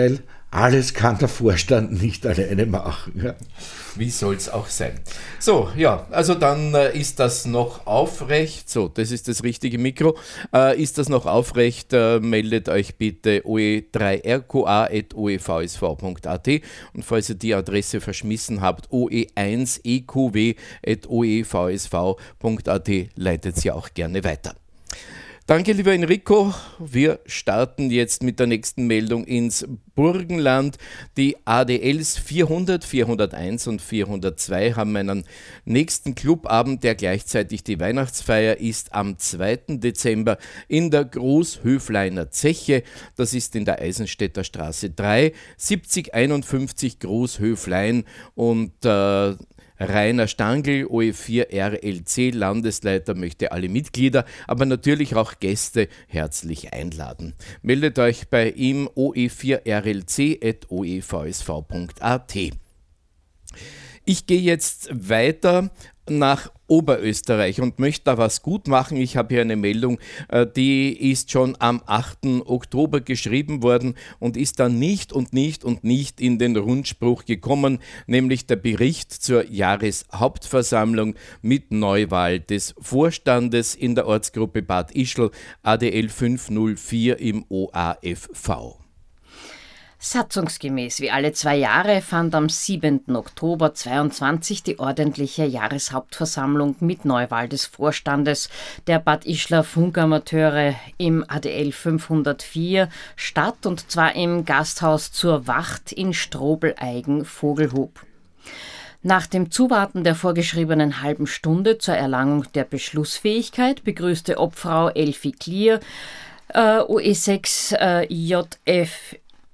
alles kann der Vorstand nicht alleine machen. Ja. Wie soll es auch sein? So, ja, also dann äh, ist das noch aufrecht. So, das ist das richtige Mikro. Äh, ist das noch aufrecht? Äh, meldet euch bitte o e drei r q a at o e v s v punkt a t und falls ihr die Adresse verschmissen habt, o e eins e q w at o e v s v punkt a t, leitet sie auch gerne weiter. Danke, lieber Enrico. Wir starten jetzt mit der nächsten Meldung ins Burgenland. Die A D Ls vierhundert, vierhunderteins und vierhundertzwei haben einen nächsten Clubabend, der gleichzeitig die Weihnachtsfeier ist, am zweiten Dezember in der Großhöfleiner Zeche. Das ist in der Eisenstädter Straße drei, siebzig einundfünfzig Großhöflein und äh, Rainer Stangl, O E vier R L C Landesleiter, möchte alle Mitglieder, aber natürlich auch Gäste herzlich einladen. Meldet euch bei ihm o e vier r l c at o e v s v punkt a t. Ich gehe jetzt weiter nach Oberösterreich und möchte da was gut machen. Ich habe hier eine Meldung, die ist schon am achten Oktober geschrieben worden und ist dann nicht und nicht und nicht in den Rundspruch gekommen, nämlich der Bericht zur Jahreshauptversammlung mit Neuwahl des Vorstandes in der Ortsgruppe Bad Ischl, A D L fünfhundertvier im O A F V. Satzungsgemäß wie alle zwei Jahre fand am siebten Oktober zweiundzwanzig die ordentliche Jahreshauptversammlung mit Neuwahl des Vorstandes der Bad Ischler Funkamateure im A D L fünfhundertvier statt, und zwar im Gasthaus zur Wacht in Strobeleigen-Vogelhub. Nach dem Zuwarten der vorgeschriebenen halben Stunde zur Erlangung der Beschlussfähigkeit begrüßte Obfrau Elfi Klier, äh, O E sechs äh, J F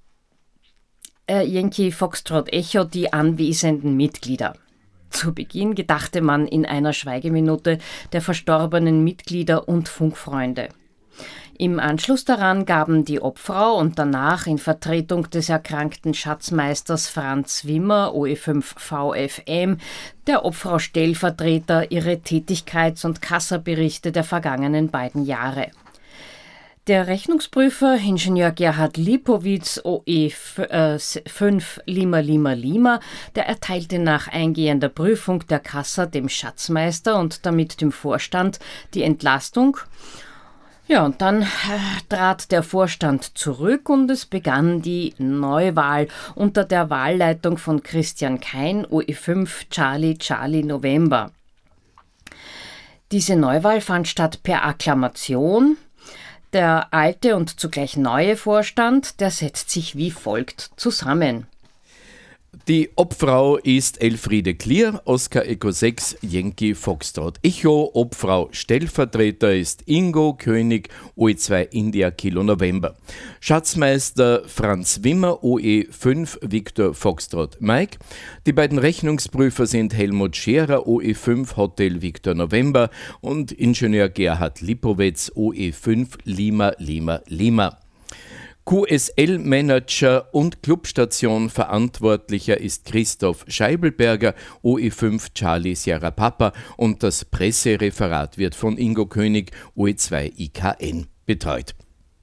Yankee Foxtrot Echo die anwesenden Mitglieder. Zu Beginn gedachte man in einer Schweigeminute der verstorbenen Mitglieder und Funkfreunde. Im Anschluss daran gaben die Obfrau und danach in Vertretung des erkrankten Schatzmeisters Franz Wimmer, O E fünf V F M, der Obfrau Stellvertreter ihre Tätigkeits- und Kassaberichte der vergangenen beiden Jahre. Der Rechnungsprüfer, Ingenieur Gerhard Lipowitz, O E fünf Lima Lima Lima, der erteilte nach eingehender Prüfung der Kassa dem Schatzmeister und damit dem Vorstand die Entlastung. Ja, und dann äh, trat der Vorstand zurück und es begann die Neuwahl unter der Wahlleitung von Christian Kein, O E fünf Charlie Charlie November. Diese Neuwahl fand statt per Akklamation. Der alte und zugleich neue Vorstand, der setzt sich wie folgt zusammen. Die Obfrau ist Elfriede Klier, Oscar Echo sechs, Yankee Foxtrot Echo. Obfrau Stellvertreter ist Ingo König, O E zwei India Kilo November. Schatzmeister Franz Wimmer, O E fünf Victor Foxtrot Mike. Die beiden Rechnungsprüfer sind Helmut Scherer, O E fünf Hotel Victor November und Ingenieur Gerhard Lipowitz, O E fünf Lima Lima Lima. Q S L-Manager und Clubstation Verantwortlicher ist Christoph Scheibelberger, O E fünf Charlie Sierra Papa, und das Pressereferat wird von Ingo König, O E zwei I K N, betreut.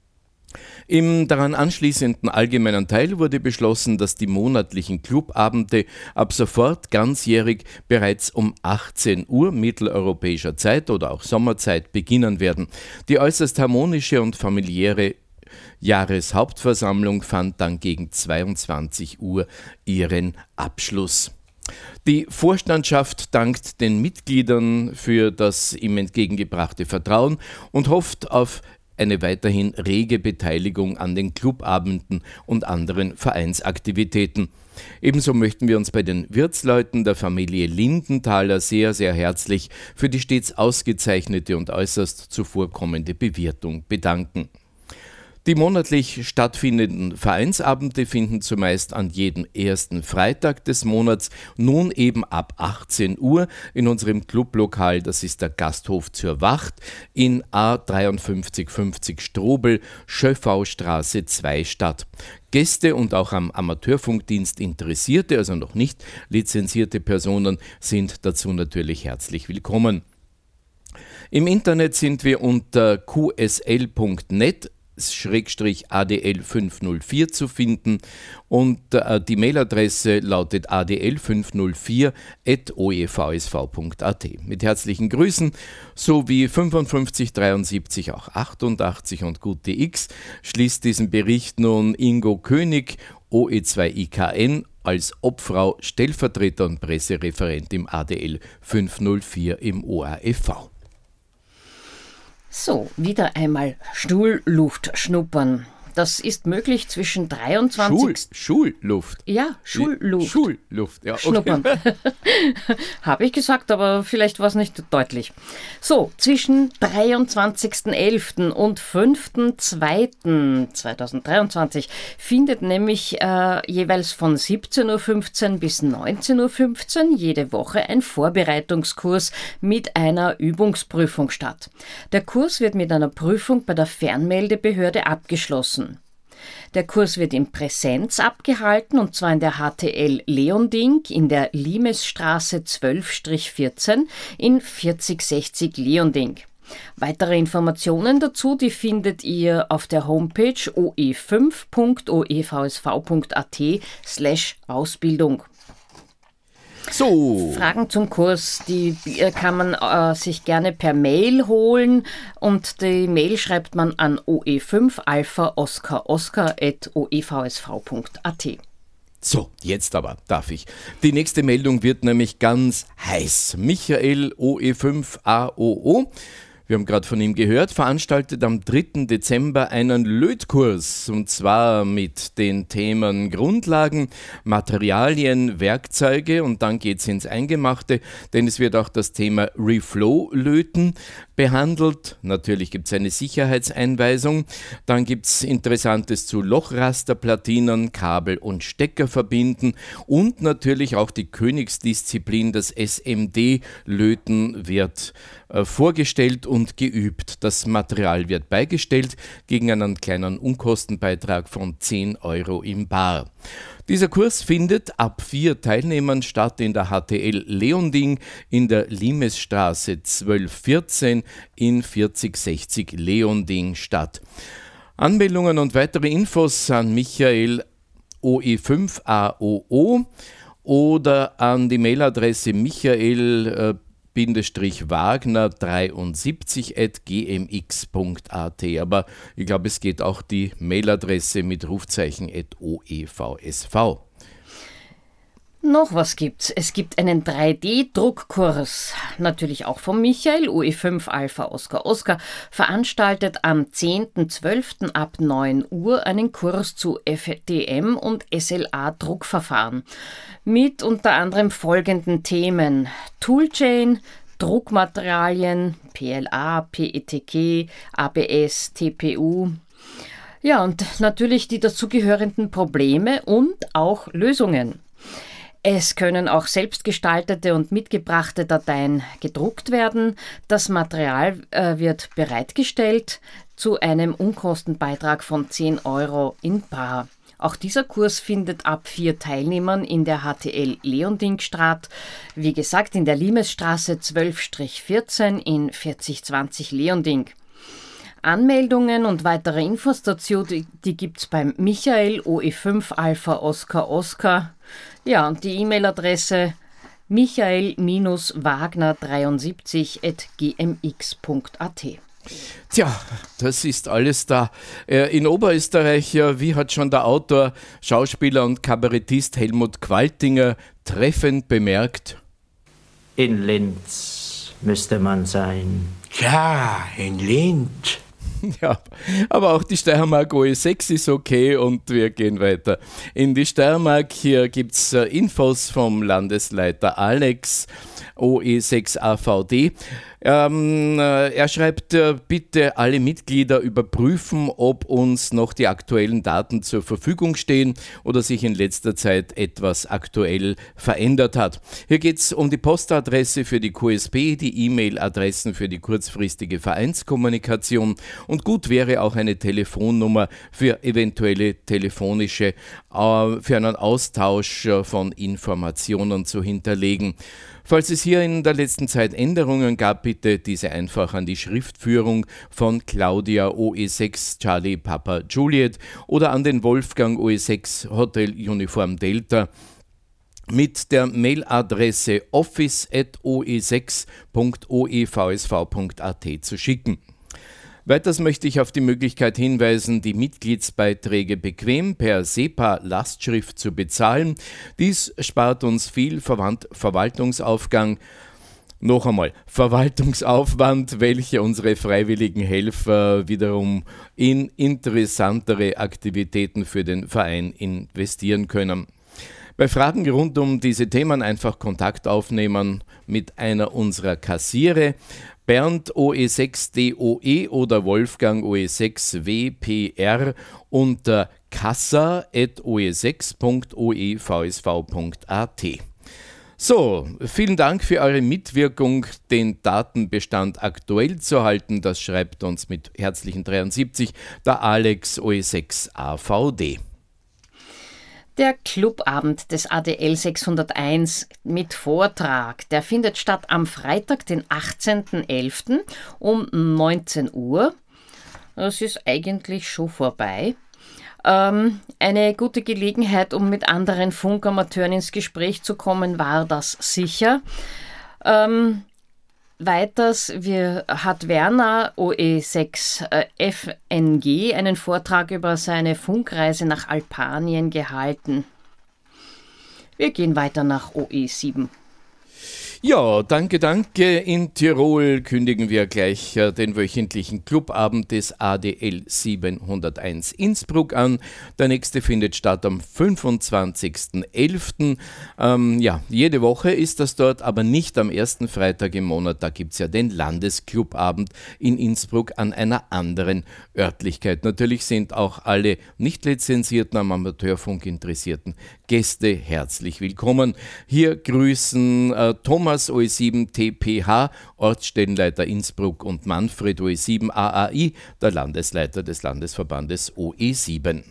Im daran anschließenden allgemeinen Teil wurde beschlossen, dass die monatlichen Clubabende ab sofort ganzjährig bereits um achtzehn Uhr mitteleuropäischer Zeit oder auch Sommerzeit beginnen werden. Die äußerst harmonische und familiäre Jahreshauptversammlung fand dann gegen zweiundzwanzig Uhr ihren Abschluss. Die Vorstandschaft dankt den Mitgliedern für das ihm entgegengebrachte Vertrauen und hofft auf eine weiterhin rege Beteiligung an den Clubabenden und anderen Vereinsaktivitäten. Ebenso möchten wir uns bei den Wirtsleuten der Familie Lindenthaler sehr, sehr herzlich für die stets ausgezeichnete und äußerst zuvorkommende Bewirtung bedanken. Die monatlich stattfindenden Vereinsabende finden zumeist an jedem ersten Freitag des Monats nun eben ab achtzehn Uhr in unserem Clublokal, das ist der Gasthof zur Wacht, in A dreiundfünfzig fünfzig Strobel, Schöffaustraße zwei statt. Gäste und auch am Amateurfunkdienst Interessierte, also noch nicht lizenzierte Personen, sind dazu natürlich herzlich willkommen. Im Internet sind wir unter q s l punkt net A D L fünf null vier zu finden und äh, die Mailadresse lautet a d l fünf null vier at o e v s v punkt a t. Mit herzlichen Grüßen sowie fünfundfünfzig dreiundsiebzig auch achtundachtzig und Gute X schließt diesen Bericht nun Ingo König, O E zwei I K N, als Obfrau, Stellvertreter und Pressereferent im A D L fünf null vier im O R F V. So, wieder einmal Stuhlluft schnuppern. Das ist möglich zwischen dreiundzwanzig. Schul, Schulluft. Ja, Schulluft. Schulluft, ja. Okay. Schnuppern. Habe ich gesagt, aber vielleicht war es nicht deutlich. So, zwischen dreiundzwanzigsten elften und fünften zweiten zweitausenddreiundzwanzig findet nämlich äh, jeweils von siebzehn Uhr fünfzehn bis neunzehn Uhr fünfzehn jede Woche ein Vorbereitungskurs mit einer Übungsprüfung statt. Der Kurs wird mit einer Prüfung bei der Fernmeldebehörde abgeschlossen. Der Kurs wird in Präsenz abgehalten, und zwar in der H T L Leonding in der Limesstraße zwölf vierzehn in vierzig sechzig Leonding. Weitere Informationen dazu, die findet ihr auf der Homepage o e fünf punkt o e v s v punkt a t slash Ausbildung. So. Fragen zum Kurs, die kann man äh, sich gerne per Mail holen, und die Mail schreibt man an o e fünf alpha oscar oscar at o e v s v punkt a t. So, jetzt aber darf ich. Die nächste Meldung wird nämlich ganz heiß. Michael O E fünf A O O, wir haben gerade von ihm gehört, veranstaltet am dritten Dezember einen Lötkurs, und zwar mit den Themen Grundlagen, Materialien, Werkzeuge, und dann geht es ins Eingemachte, denn es wird auch das Thema Reflow-Löten behandelt. Natürlich gibt es eine Sicherheitseinweisung, dann gibt es Interessantes zu Lochrasterplatinen, Kabel und Stecker verbinden, und natürlich auch die Königsdisziplin, das S M D-Löten wird äh, vorgestellt und geübt. Das Material wird beigestellt gegen einen kleinen Unkostenbeitrag von zehn Euro im Bar. Dieser Kurs findet ab vier Teilnehmern statt in der H T L Leonding in der Limesstraße zwölf vierzehn in vierzig sechzig Leonding statt. Anmeldungen und weitere Infos an Michael O E fünf A O O oder an die Mailadresse michael Wagner dreiundsiebzig at g m x punkt a t. Aber ich glaube, es geht auch die Mailadresse mit Rufzeichen at o e v s v. Noch was gibt's. Es gibt einen drei D-Druckkurs, natürlich auch von Michael, O E fünf Alpha Oscar Oscar, veranstaltet am zehnten zwölften ab neun Uhr einen Kurs zu F D M und S L A-Druckverfahren mit unter anderem folgenden Themen: Toolchain, Druckmaterialien, P L A, P E T G, A B S, T P U. Ja, und natürlich die dazugehörenden Probleme und auch Lösungen. Es können auch selbstgestaltete und mitgebrachte Dateien gedruckt werden. Das Material äh, wird bereitgestellt zu einem Unkostenbeitrag von zehn Euro in bar. Auch dieser Kurs findet ab vier Teilnehmern in der H T L Leonding statt. Wie gesagt, in der Limesstraße zwölf vierzehn in vierzig zwanzig Leonding. Anmeldungen und weitere Infos dazu, die, die gibt es beim Michael O E fünf Alpha Oscar Oscar. Ja, und die E-Mail-Adresse michael Wagner dreiundsiebzig at g m x punkt a t. Tja, das ist alles da. In Oberösterreich, wie hat schon der Autor, Schauspieler und Kabarettist Helmut Qualtinger treffend bemerkt: In Linz müsste man sein. Klar, in Linz. Ja, aber auch die Steiermark O E sechs ist okay, und wir gehen weiter. In die Steiermark, hier gibt es äh, Infos vom Landesleiter Alex, O E sechs A V D. Ähm, äh, er schreibt, äh, bitte alle Mitglieder überprüfen, ob uns noch die aktuellen Daten zur Verfügung stehen oder sich in letzter Zeit etwas aktuell verändert hat. Hier geht es um die Postadresse für die Q S B, die E-Mail-Adressen für die kurzfristige Vereinskommunikation, und gut wäre auch eine Telefonnummer für eventuelle telefonische, äh, für einen Austausch äh, von Informationen zu hinterlegen. Falls es hier in der letzten Zeit Änderungen gab bitte diese einfach an die Schriftführung von Claudia O E sechs Charlie Papa Juliet oder an den Wolfgang O E sechs Hotel Uniform Delta mit der Mailadresse office at o e sechs punkt o e v s v punkt a t zu schicken. Weiters möchte ich auf die Möglichkeit hinweisen, die Mitgliedsbeiträge bequem per SEPA-Lastschrift zu bezahlen. Dies spart uns viel Verwand- Verwaltungsaufgang. Noch einmal, Verwaltungsaufwand, welche unsere freiwilligen Helfer wiederum in interessantere Aktivitäten für den Verein investieren können. Bei Fragen rund um diese Themen einfach Kontakt aufnehmen mit einer unserer Kassiere, Bernd O E sechs D O E oder Wolfgang O E sechs W P R unter kassa at o e sechs punkt o e v s v punkt a t. So, vielen Dank für eure Mitwirkung, den Datenbestand aktuell zu halten. Das schreibt uns mit herzlichen dreiundsiebzig der Alex O E sechs A V D. Der Clubabend des A D L sechshunderteins mit Vortrag, der findet statt am Freitag, den achtzehnten elften um neunzehn Uhr. Das ist eigentlich schon vorbei. Ähm, eine gute Gelegenheit, um mit anderen Funkamateuren ins Gespräch zu kommen, war das sicher. Ähm, Weiters wir, hat Werner O E sechs äh, F N G einen Vortrag über seine Funkreise nach Alpanien gehalten. Wir gehen weiter nach O E sieben. Ja, danke, danke. In Tirol kündigen wir gleich äh, den wöchentlichen Clubabend des A D L siebenhunderteins Innsbruck an. Der nächste findet statt am fünfundzwanzigsten elften Ähm, ja, jede Woche ist das dort, aber nicht am ersten Freitag im Monat. Da gibt es ja den Landesclubabend in Innsbruck an einer anderen Örtlichkeit. Natürlich sind auch alle nicht lizenzierten, am Amateurfunk interessierten Gäste herzlich willkommen. Hier grüßen äh, Thomas O E sieben T P H, Ortsstellenleiter Innsbruck, und Manfred O E sieben A A I, der Landesleiter des Landesverbandes O E sieben.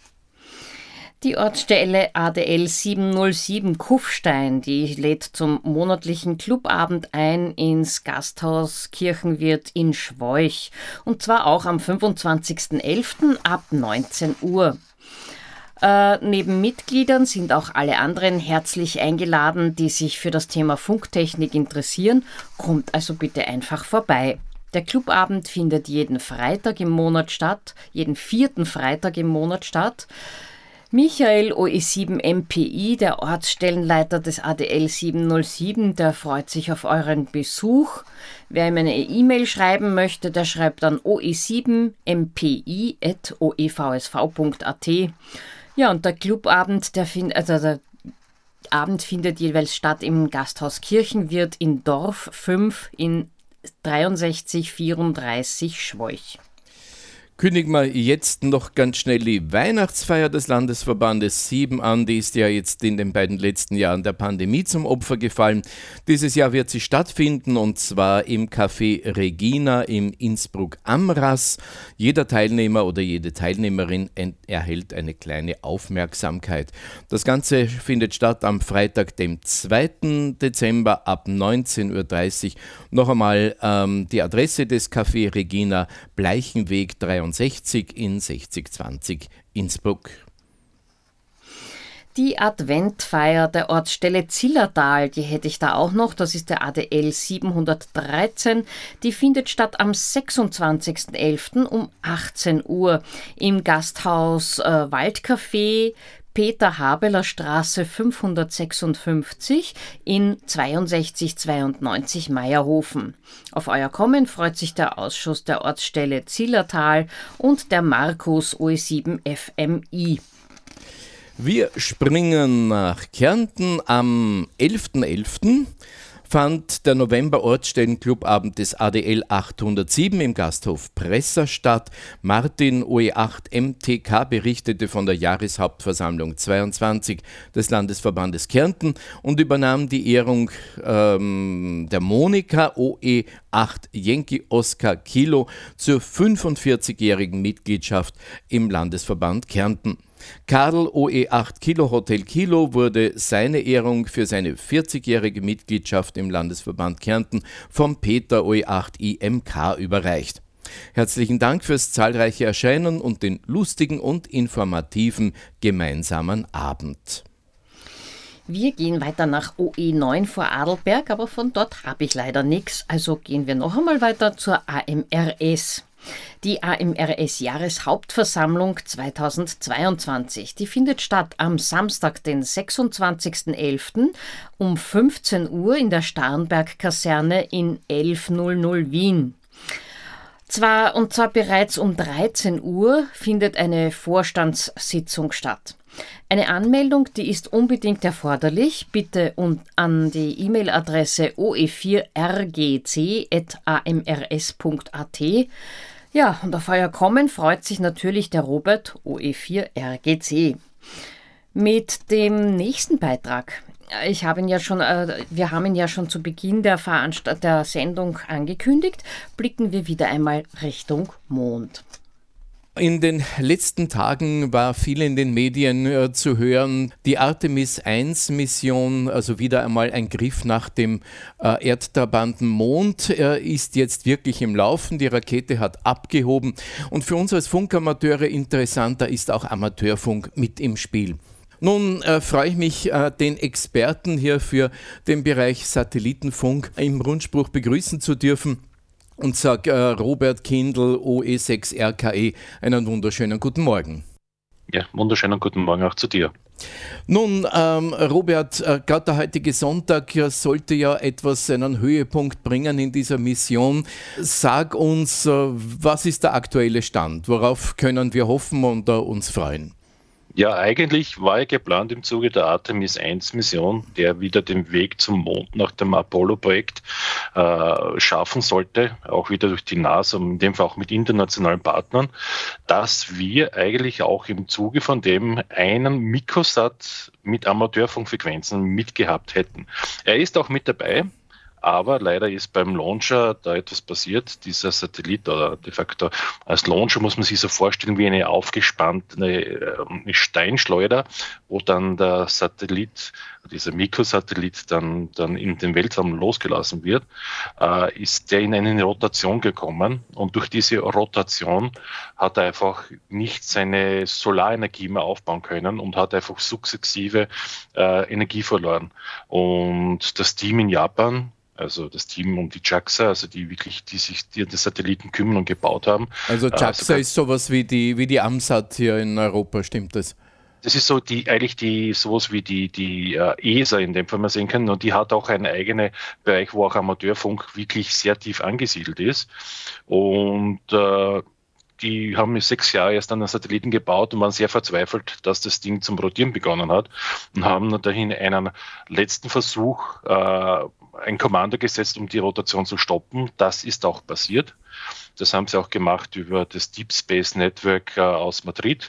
Die Ortsstelle A D L siebenhundertsieben Kufstein, die lädt zum monatlichen Clubabend ein ins Gasthaus Kirchenwirt in Schwoich. Und zwar auch am fünfundzwanzigsten elften ab neunzehn Uhr. Äh, neben Mitgliedern sind auch alle anderen herzlich eingeladen, die sich für das Thema Funktechnik interessieren. Kommt also bitte einfach vorbei. Der Clubabend findet jeden Freitag im Monat statt, jeden vierten Freitag im Monat statt. Michael O E sieben M P I, der Ortsstellenleiter des A D L siebenhundertsieben, der freut sich auf euren Besuch. Wer ihm eine E-Mail schreiben möchte, der schreibt an o e sieben m p i at o e v s v punkt a t. Ja, und der Clubabend, der, find, also der Abend findet jeweils statt im Gasthaus Kirchenwirt in Dorf fünf in dreiundsechzig vierunddreißig Schwoich. Kündigen wir jetzt noch ganz schnell die Weihnachtsfeier des Landesverbandes sieben an. Die ist ja jetzt in den beiden letzten Jahren der Pandemie zum Opfer gefallen. Dieses Jahr wird sie stattfinden, und zwar im Café Regina im Innsbruck Amras. Jeder Teilnehmer oder jede Teilnehmerin erhält eine kleine Aufmerksamkeit. Das Ganze findet statt am Freitag, dem zweiten Dezember ab neunzehn Uhr dreißig. Noch einmal ähm, die Adresse des Café Regina, Bleichenweg dreiundsechzig in sechzig zwanzig Innsbruck. Die Adventfeier der Ortsstelle Zillertal, die hätte ich da auch noch, das ist der A D L siebenhundertdreizehn, die findet statt am sechsundzwanzigsten elften um achtzehn Uhr im Gasthaus äh, Waldcafé, Peter Habeler Straße fünfhundertsechsundfünfzig in zweiundsechzig zweiundneunzig Meierhofen. Auf euer Kommen freut sich der Ausschuss der Ortsstelle Zillertal und der Markus O E sieben F M I. Wir springen nach Kärnten. Am elften elften fand der November-Ortsstellenclubabend des A D L achthundertsieben im Gasthof Presser statt. Martin O E acht M T K berichtete von der Jahreshauptversammlung zweiundzwanzig des Landesverbandes Kärnten und übernahm die Ehrung ähm, der Monika O E acht Yankee Oscar Kilo zur fünfundvierzigjährigen Mitgliedschaft im Landesverband Kärnten. Karl O E acht Kilo Hotel Kilo wurde seine Ehrung für seine vierzigjährige Mitgliedschaft im Landesverband Kärnten vom Peter O E acht I M K überreicht. Herzlichen Dank fürs zahlreiche Erscheinen und den lustigen und informativen gemeinsamen Abend. Wir gehen weiter nach O E neun vor Adelberg, aber von dort habe ich leider nichts. Also gehen wir noch einmal weiter zur A M R S. Die A M R S-Jahreshauptversammlung zweitausendzweiundzwanzig, die findet statt am Samstag, den sechsundzwanzigsten elften um fünfzehn Uhr in der Starnberg-Kaserne in elf null null Wien. Zwar, und zwar bereits um dreizehn Uhr findet eine Vorstandssitzung statt. Eine Anmeldung, die ist unbedingt erforderlich. Bitte an die E-Mail-Adresse o e vier r g c at a m r s punkt a t. Ja, und auf euer Kommen freut sich natürlich der Robert O E vier R G C. Mit dem nächsten Beitrag. Ich habe ihn ja schon, äh, wir haben ihn ja schon zu Beginn der, Veranst- der Sendung angekündigt. Blicken wir wieder einmal Richtung Mond. In den letzten Tagen war viel in den Medien äh, zu hören, die Artemis eins Mission, also wieder einmal ein Griff nach dem äh, erdtrabanten Mond, äh, ist jetzt wirklich im Laufen. Die Rakete hat abgehoben und für uns als Funkamateure interessanter ist auch Amateurfunk mit im Spiel. Nun äh, freue ich mich, äh, den Experten hier für den Bereich Satellitenfunk im Rundspruch begrüßen zu dürfen und sage äh, Robert Kindl, O E sechs R K E, einen wunderschönen guten Morgen. Ja, wunderschönen guten Morgen auch zu dir. Nun, ähm, Robert, äh, gerade der heutige Sonntag äh, sollte ja etwas einen Höhepunkt bringen in dieser Mission. Sag uns, äh, was ist der aktuelle Stand? Worauf können wir hoffen und äh, uns freuen? Ja, eigentlich war ja geplant im Zuge der Artemis eins Mission, der wieder den Weg zum Mond nach dem Apollo-Projekt äh, schaffen sollte, auch wieder durch die NASA, in dem Fall auch mit internationalen Partnern, dass wir eigentlich auch im Zuge von dem einen Mikrosat mit Amateurfunkfrequenzen mitgehabt hätten. Er ist auch mit dabei. Aber leider ist beim Launcher da etwas passiert. Dieser Satellit oder de facto als Launcher muss man sich so vorstellen wie eine aufgespannte eine Steinschleuder, wo dann der Satellit, dieser Mikrosatellit dann, dann in den Weltraum losgelassen wird, äh, ist der in eine Rotation gekommen. Und durch diese Rotation hat er einfach nicht seine Solarenergie mehr aufbauen können und hat einfach sukzessive äh, Energie verloren. Und das Team in Japan, also das Team um die JAXA, also die wirklich, die sich die, die Satelliten kümmern und gebaut haben. Also JAXA äh, ist sowas wie die, wie die AMSAT hier in Europa, stimmt das? Das ist so die eigentlich die sowas wie die, die äh, E S A, in dem Fall man sehen kann, und die hat auch einen eigenen Bereich, wo auch Amateurfunk wirklich sehr tief angesiedelt ist. Und äh, die haben sechs Jahre erst an den Satelliten gebaut und waren sehr verzweifelt, dass das Ding zum Rotieren begonnen hat und haben dahin einen letzten Versuch, äh, ein Kommando gesetzt, um die Rotation zu stoppen. Das ist auch passiert. Das haben sie auch gemacht über das Deep Space Network äh, aus Madrid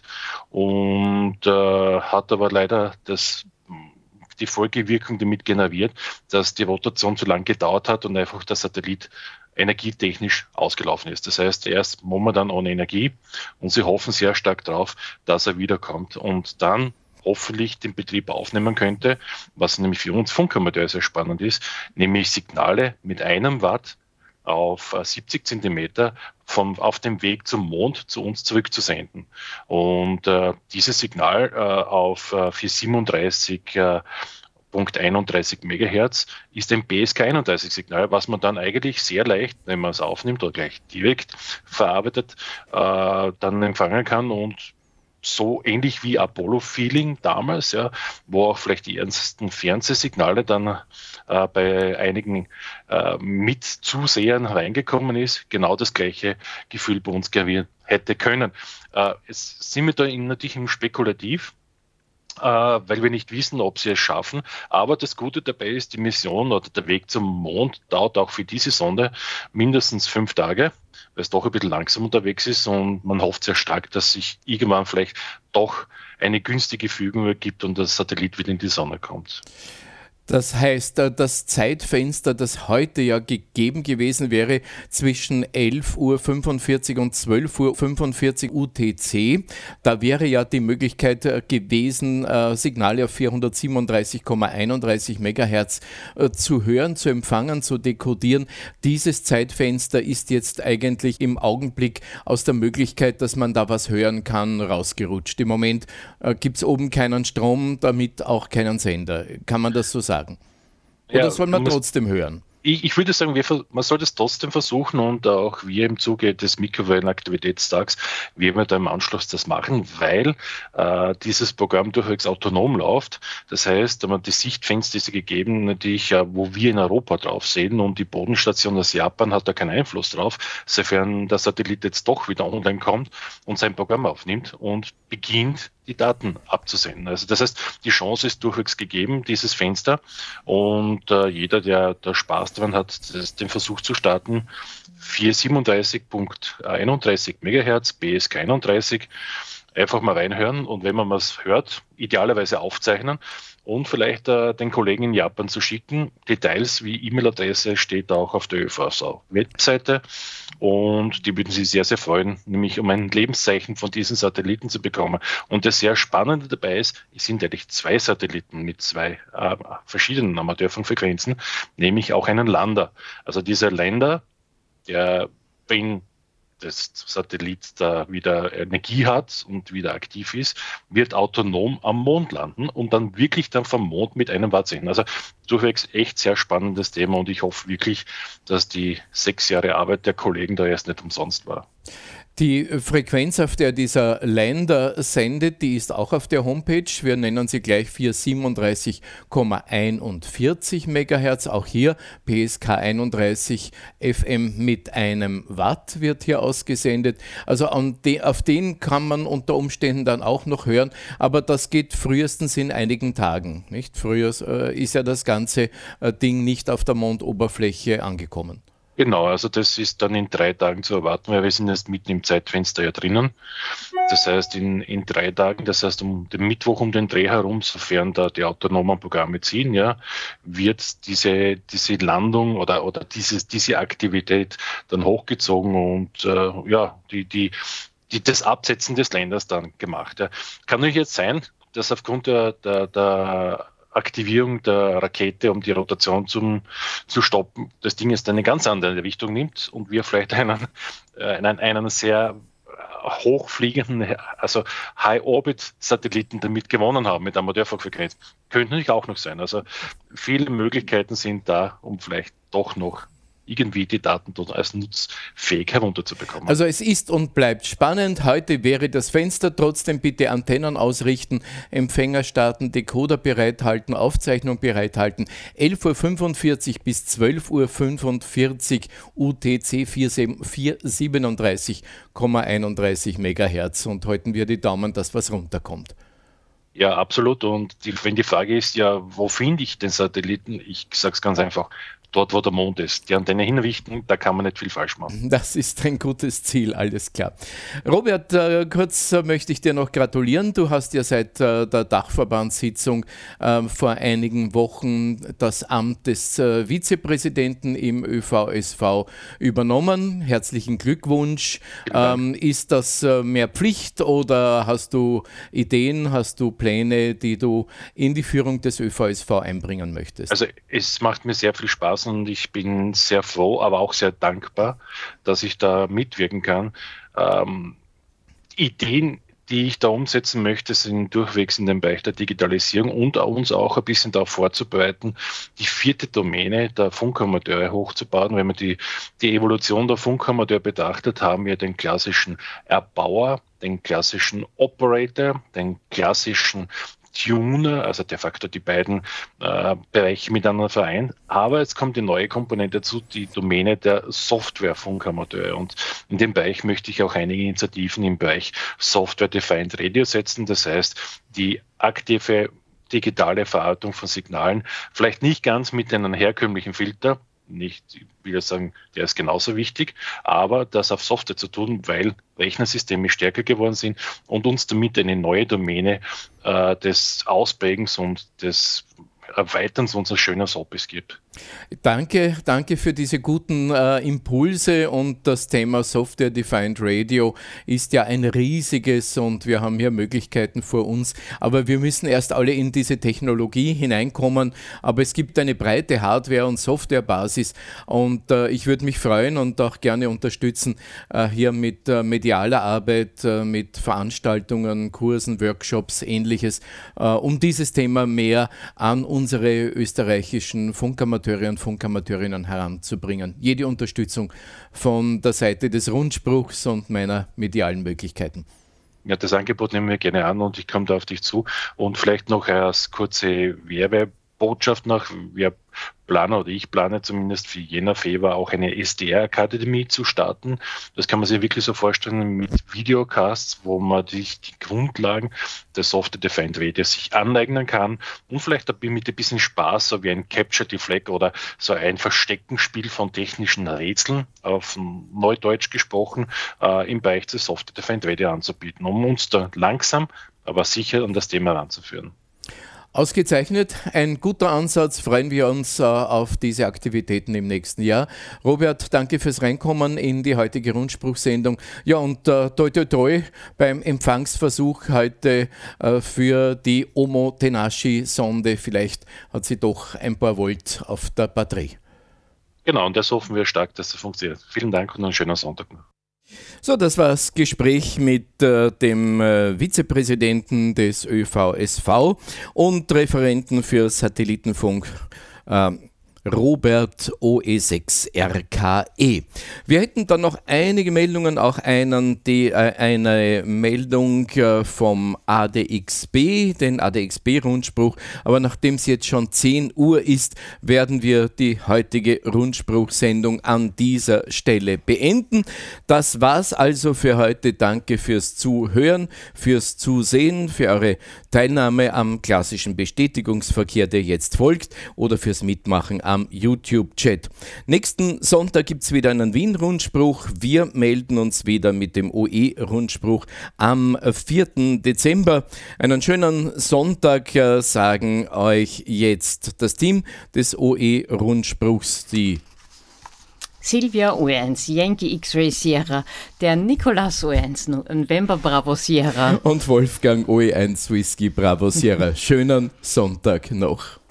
und äh, hat aber leider das die Folgewirkung damit generiert, dass die Rotation zu lang gedauert hat und einfach der Satellit energietechnisch ausgelaufen ist. Das heißt, er ist momentan ohne Energie und sie hoffen sehr stark darauf, dass er wiederkommt und dann hoffentlich den Betrieb aufnehmen könnte, was nämlich für uns Funkamateure sehr spannend ist, nämlich Signale mit einem Watt auf siebzig Zentimeter vom, auf dem Weg zum Mond zu uns zurückzusenden. Und äh, dieses Signal äh, auf äh, vierhundertsiebenunddreißig Komma einunddreißig Megahertz ist ein B S K einunddreißig Signal, was man dann eigentlich sehr leicht, wenn man es aufnimmt oder gleich direkt verarbeitet, äh, dann empfangen kann und so ähnlich wie Apollo-Feeling damals, ja, wo auch vielleicht die ersten Fernsehsignale dann äh, bei einigen äh, Mitzusehern reingekommen ist, genau das gleiche Gefühl bei uns generieren hätte können. Äh, es sind wir da in, natürlich im Spekulativ, äh, weil wir nicht wissen, ob sie es schaffen, aber das Gute dabei ist, die Mission oder der Weg zum Mond dauert auch für diese Sonde mindestens fünf Tage, weil es doch ein bisschen langsam unterwegs ist und man hofft sehr stark, dass sich irgendwann vielleicht doch eine günstige Fügung ergibt und der Satellit wieder in die Sonne kommt. Das heißt, das Zeitfenster, das heute ja gegeben gewesen wäre zwischen elf Uhr fünfundvierzig und zwölf Uhr fünfundvierzig U T C, da wäre ja die Möglichkeit gewesen, Signale auf vierhundertsiebenunddreißig Komma einunddreißig Megahertz zu hören, zu empfangen, zu dekodieren. Dieses Zeitfenster ist jetzt eigentlich im Augenblick aus der Möglichkeit, dass man da was hören kann, rausgerutscht. Im Moment gibt es oben keinen Strom, damit auch keinen Sender. Kann man das so sagen? Oder Ja, soll man muss- trotzdem hören? Ich, ich würde sagen, wir, ver- man soll das trotzdem versuchen und auch wir im Zuge des Mikrowellenaktivitätstags werden wir da im Anschluss das machen, weil äh, dieses Programm durchwegs autonom läuft. Das heißt, man die Sichtfenster ist ja gegeben, natürlich, äh, wo wir in Europa drauf sehen und die Bodenstation aus Japan hat da keinen Einfluss drauf, sofern der Satellit jetzt doch wieder online kommt und sein Programm aufnimmt und beginnt, die Daten abzusenden. Also das heißt, die Chance ist durchwegs gegeben, dieses Fenster. Und äh, jeder, der, der Spaß daran hat, das, den Versuch zu starten, vierhundertsiebenunddreißig Komma einunddreißig Megahertz, B S K einunddreißig, einfach mal reinhören und wenn man was hört, idealerweise aufzeichnen und vielleicht äh, den Kollegen in Japan zu schicken. Details wie E-Mail-Adresse steht auch auf der Ö V S-Webseite und die würden sich sehr, sehr freuen, nämlich um ein Lebenszeichen von diesen Satelliten zu bekommen. Und das sehr Spannende dabei ist, es sind eigentlich zwei Satelliten mit zwei äh, verschiedenen Amateurfunkfrequenzen, nämlich auch einen Lander. Also dieser Lander, der, wenn das Satellit da wieder Energie hat und wieder aktiv ist, wird autonom am Mond landen und dann wirklich dann vom Mond mit einem Watt senden. Also durchwegs echt sehr spannendes Thema und ich hoffe wirklich, dass die sechs Jahre Arbeit der Kollegen da erst nicht umsonst war. Die Frequenz, auf der dieser Lander sendet, die ist auch auf der Homepage. Wir nennen sie gleich vierhundertsiebenunddreißig Komma einundvierzig Megahertz. Auch hier P S K einunddreißig F M mit einem Watt wird hier ausgesendet. Also an de, auf den kann man unter Umständen dann auch noch hören, aber das geht frühestens in einigen Tagen. Nicht? Früher äh, ist ja das ganze äh, Ding nicht auf der Mondoberfläche angekommen. Genau, also das ist dann in drei Tagen zu erwarten, weil wir sind jetzt mitten im Zeitfenster ja drinnen. Das heißt, in, in drei Tagen, das heißt um den Mittwoch um den Dreh herum, sofern da die autonomen Programme ziehen, ja, wird diese, diese Landung oder, oder dieses, diese Aktivität dann hochgezogen und äh, ja, die, die, die, das Absetzen des Länders dann gemacht. Ja. Kann natürlich jetzt sein, dass aufgrund der, der, der Aktivierung der Rakete, um die Rotation zum, zu stoppen, das Ding jetzt eine ganz andere Richtung nimmt und wir vielleicht einen, einen, einen sehr hochfliegenden, also High-Orbit-Satelliten damit gewonnen haben mit Amateurfunkfrequenz. Könnte natürlich auch noch sein. Also viele Möglichkeiten sind da, um vielleicht doch noch irgendwie die Daten dort als nutzfähig herunterzubekommen. Also es ist und bleibt spannend. Heute wäre das Fenster. Trotzdem bitte Antennen ausrichten, Empfänger starten, Decoder bereithalten, Aufzeichnung bereithalten. elf Uhr fünfundvierzig bis zwölf Uhr fünfundvierzig U T C vierhundertsiebenunddreißig Komma einunddreißig Megahertz und halten wir die Daumen, dass was runterkommt. Ja, absolut. Und die, wenn die Frage ist, ja, wo finde ich den Satelliten? Ich sage es ganz einfach, dort, wo der Mond ist. Die Antenne hinrichten, da kann man nicht viel falsch machen. Das ist ein gutes Ziel, alles klar. Robert, äh, kurz äh, möchte ich dir noch gratulieren. Du hast ja seit äh, der Dachverbandssitzung äh, vor einigen Wochen das Amt des äh, Vizepräsidenten im Ö V S V übernommen. Herzlichen Glückwunsch. Ähm, ist das äh, mehr Pflicht oder hast du Ideen, hast du Pläne, die du in die Führung des Ö V S V einbringen möchtest? Also es macht mir sehr viel Spaß und ich bin sehr froh, aber auch sehr dankbar, dass ich da mitwirken kann. Ähm, Ideen, die ich da umsetzen möchte, sind durchwegs in dem Bereich der Digitalisierung und uns auch ein bisschen darauf vorzubereiten, die vierte Domäne der Funkamateure hochzubauen. Wenn man die, die Evolution der Funkamateure betrachtet, haben wir den klassischen Erbauer, den klassischen Operator, den klassischen Tuner, also de facto die beiden äh, Bereiche miteinander vereint. Aber jetzt kommt die neue Komponente dazu, die Domäne der Software-Funkamateure. Und in dem Bereich möchte ich auch einige Initiativen im Bereich Software-Defined Radio setzen. Das heißt, die aktive digitale Verarbeitung von Signalen, vielleicht nicht ganz mit einem herkömmlichen Filter, nicht, ich will ja sagen, der ist genauso wichtig, aber das auf Software zu tun, weil Rechnersysteme stärker geworden sind und uns damit eine neue Domäne äh, des Ausprägens und des erweitern Sie unser schönes Office gibt. Danke, danke für diese guten äh, Impulse, und das Thema Software Defined Radio ist ja ein riesiges, und wir haben hier Möglichkeiten vor uns, aber wir müssen erst alle in diese Technologie hineinkommen, aber es gibt eine breite Hardware- und Softwarebasis, und äh, ich würde mich freuen und auch gerne unterstützen äh, hier mit äh, medialer Arbeit, äh, mit Veranstaltungen, Kursen, Workshops, ähnliches, äh, um dieses Thema mehr an unsere österreichischen Funkamateure und Funkamateurinnen heranzubringen. Jede Unterstützung von der Seite des Rundspruchs und meiner medialen Möglichkeiten. Ja, das Angebot nehmen wir gerne an, und ich komme da auf dich zu. Und vielleicht noch als kurze Werbebotschaft nach. Wir planen, oder ich plane zumindest für Jänner, Februar auch eine S D R-Akademie zu starten. Das kann man sich wirklich so vorstellen mit Videocasts, wo man die, die Grundlagen der Software Defined Radio sich aneignen kann und vielleicht mit ein bisschen Spaß, so wie ein Capture the Flag oder so ein Versteckenspiel von technischen Rätseln, auf Neudeutsch gesprochen, äh, im Bereich der Software Defined Radio anzubieten, um uns da langsam, aber sicher an das Thema heranzuführen. Ausgezeichnet, ein guter Ansatz, freuen wir uns äh, auf diese Aktivitäten im nächsten Jahr. Robert, danke fürs Reinkommen in die heutige Rundspruchsendung. Ja, und äh, toi toi toi beim Empfangsversuch heute äh, für die Omo-Tenashi-Sonde. Vielleicht hat sie doch ein paar Volt auf der Batterie. Genau, und das hoffen wir stark, dass das funktioniert. Vielen Dank und einen schönen Sonntag noch. So, das war das Gespräch mit äh, dem äh, Vizepräsidenten des Ö V S V und Referenten für Satellitenfunk, äh, Robert O E sechs R K E. Wir hätten dann noch einige Meldungen, auch einen, die, äh, eine Meldung äh, vom A D X B, den A D X B-Rundspruch, aber nachdem es jetzt schon zehn Uhr ist, werden wir die heutige Rundspruchsendung an dieser Stelle beenden. Das war's also für heute. Danke fürs Zuhören, fürs Zusehen, für eure Teilnahme am klassischen Bestätigungsverkehr, der jetzt folgt, oder fürs Mitmachen am YouTube-Chat. Nächsten Sonntag gibt es wieder einen Wien-Rundspruch. Wir melden uns wieder mit dem O E-Rundspruch am vierten Dezember. Einen schönen Sonntag äh, sagen euch jetzt das Team des O E-Rundspruchs, die Silvia O eins, Yankee X-Ray Sierra, der Nicolas O eins, November Bravo Sierra und Wolfgang O eins Whisky Bravo Sierra. Schönen Sonntag noch.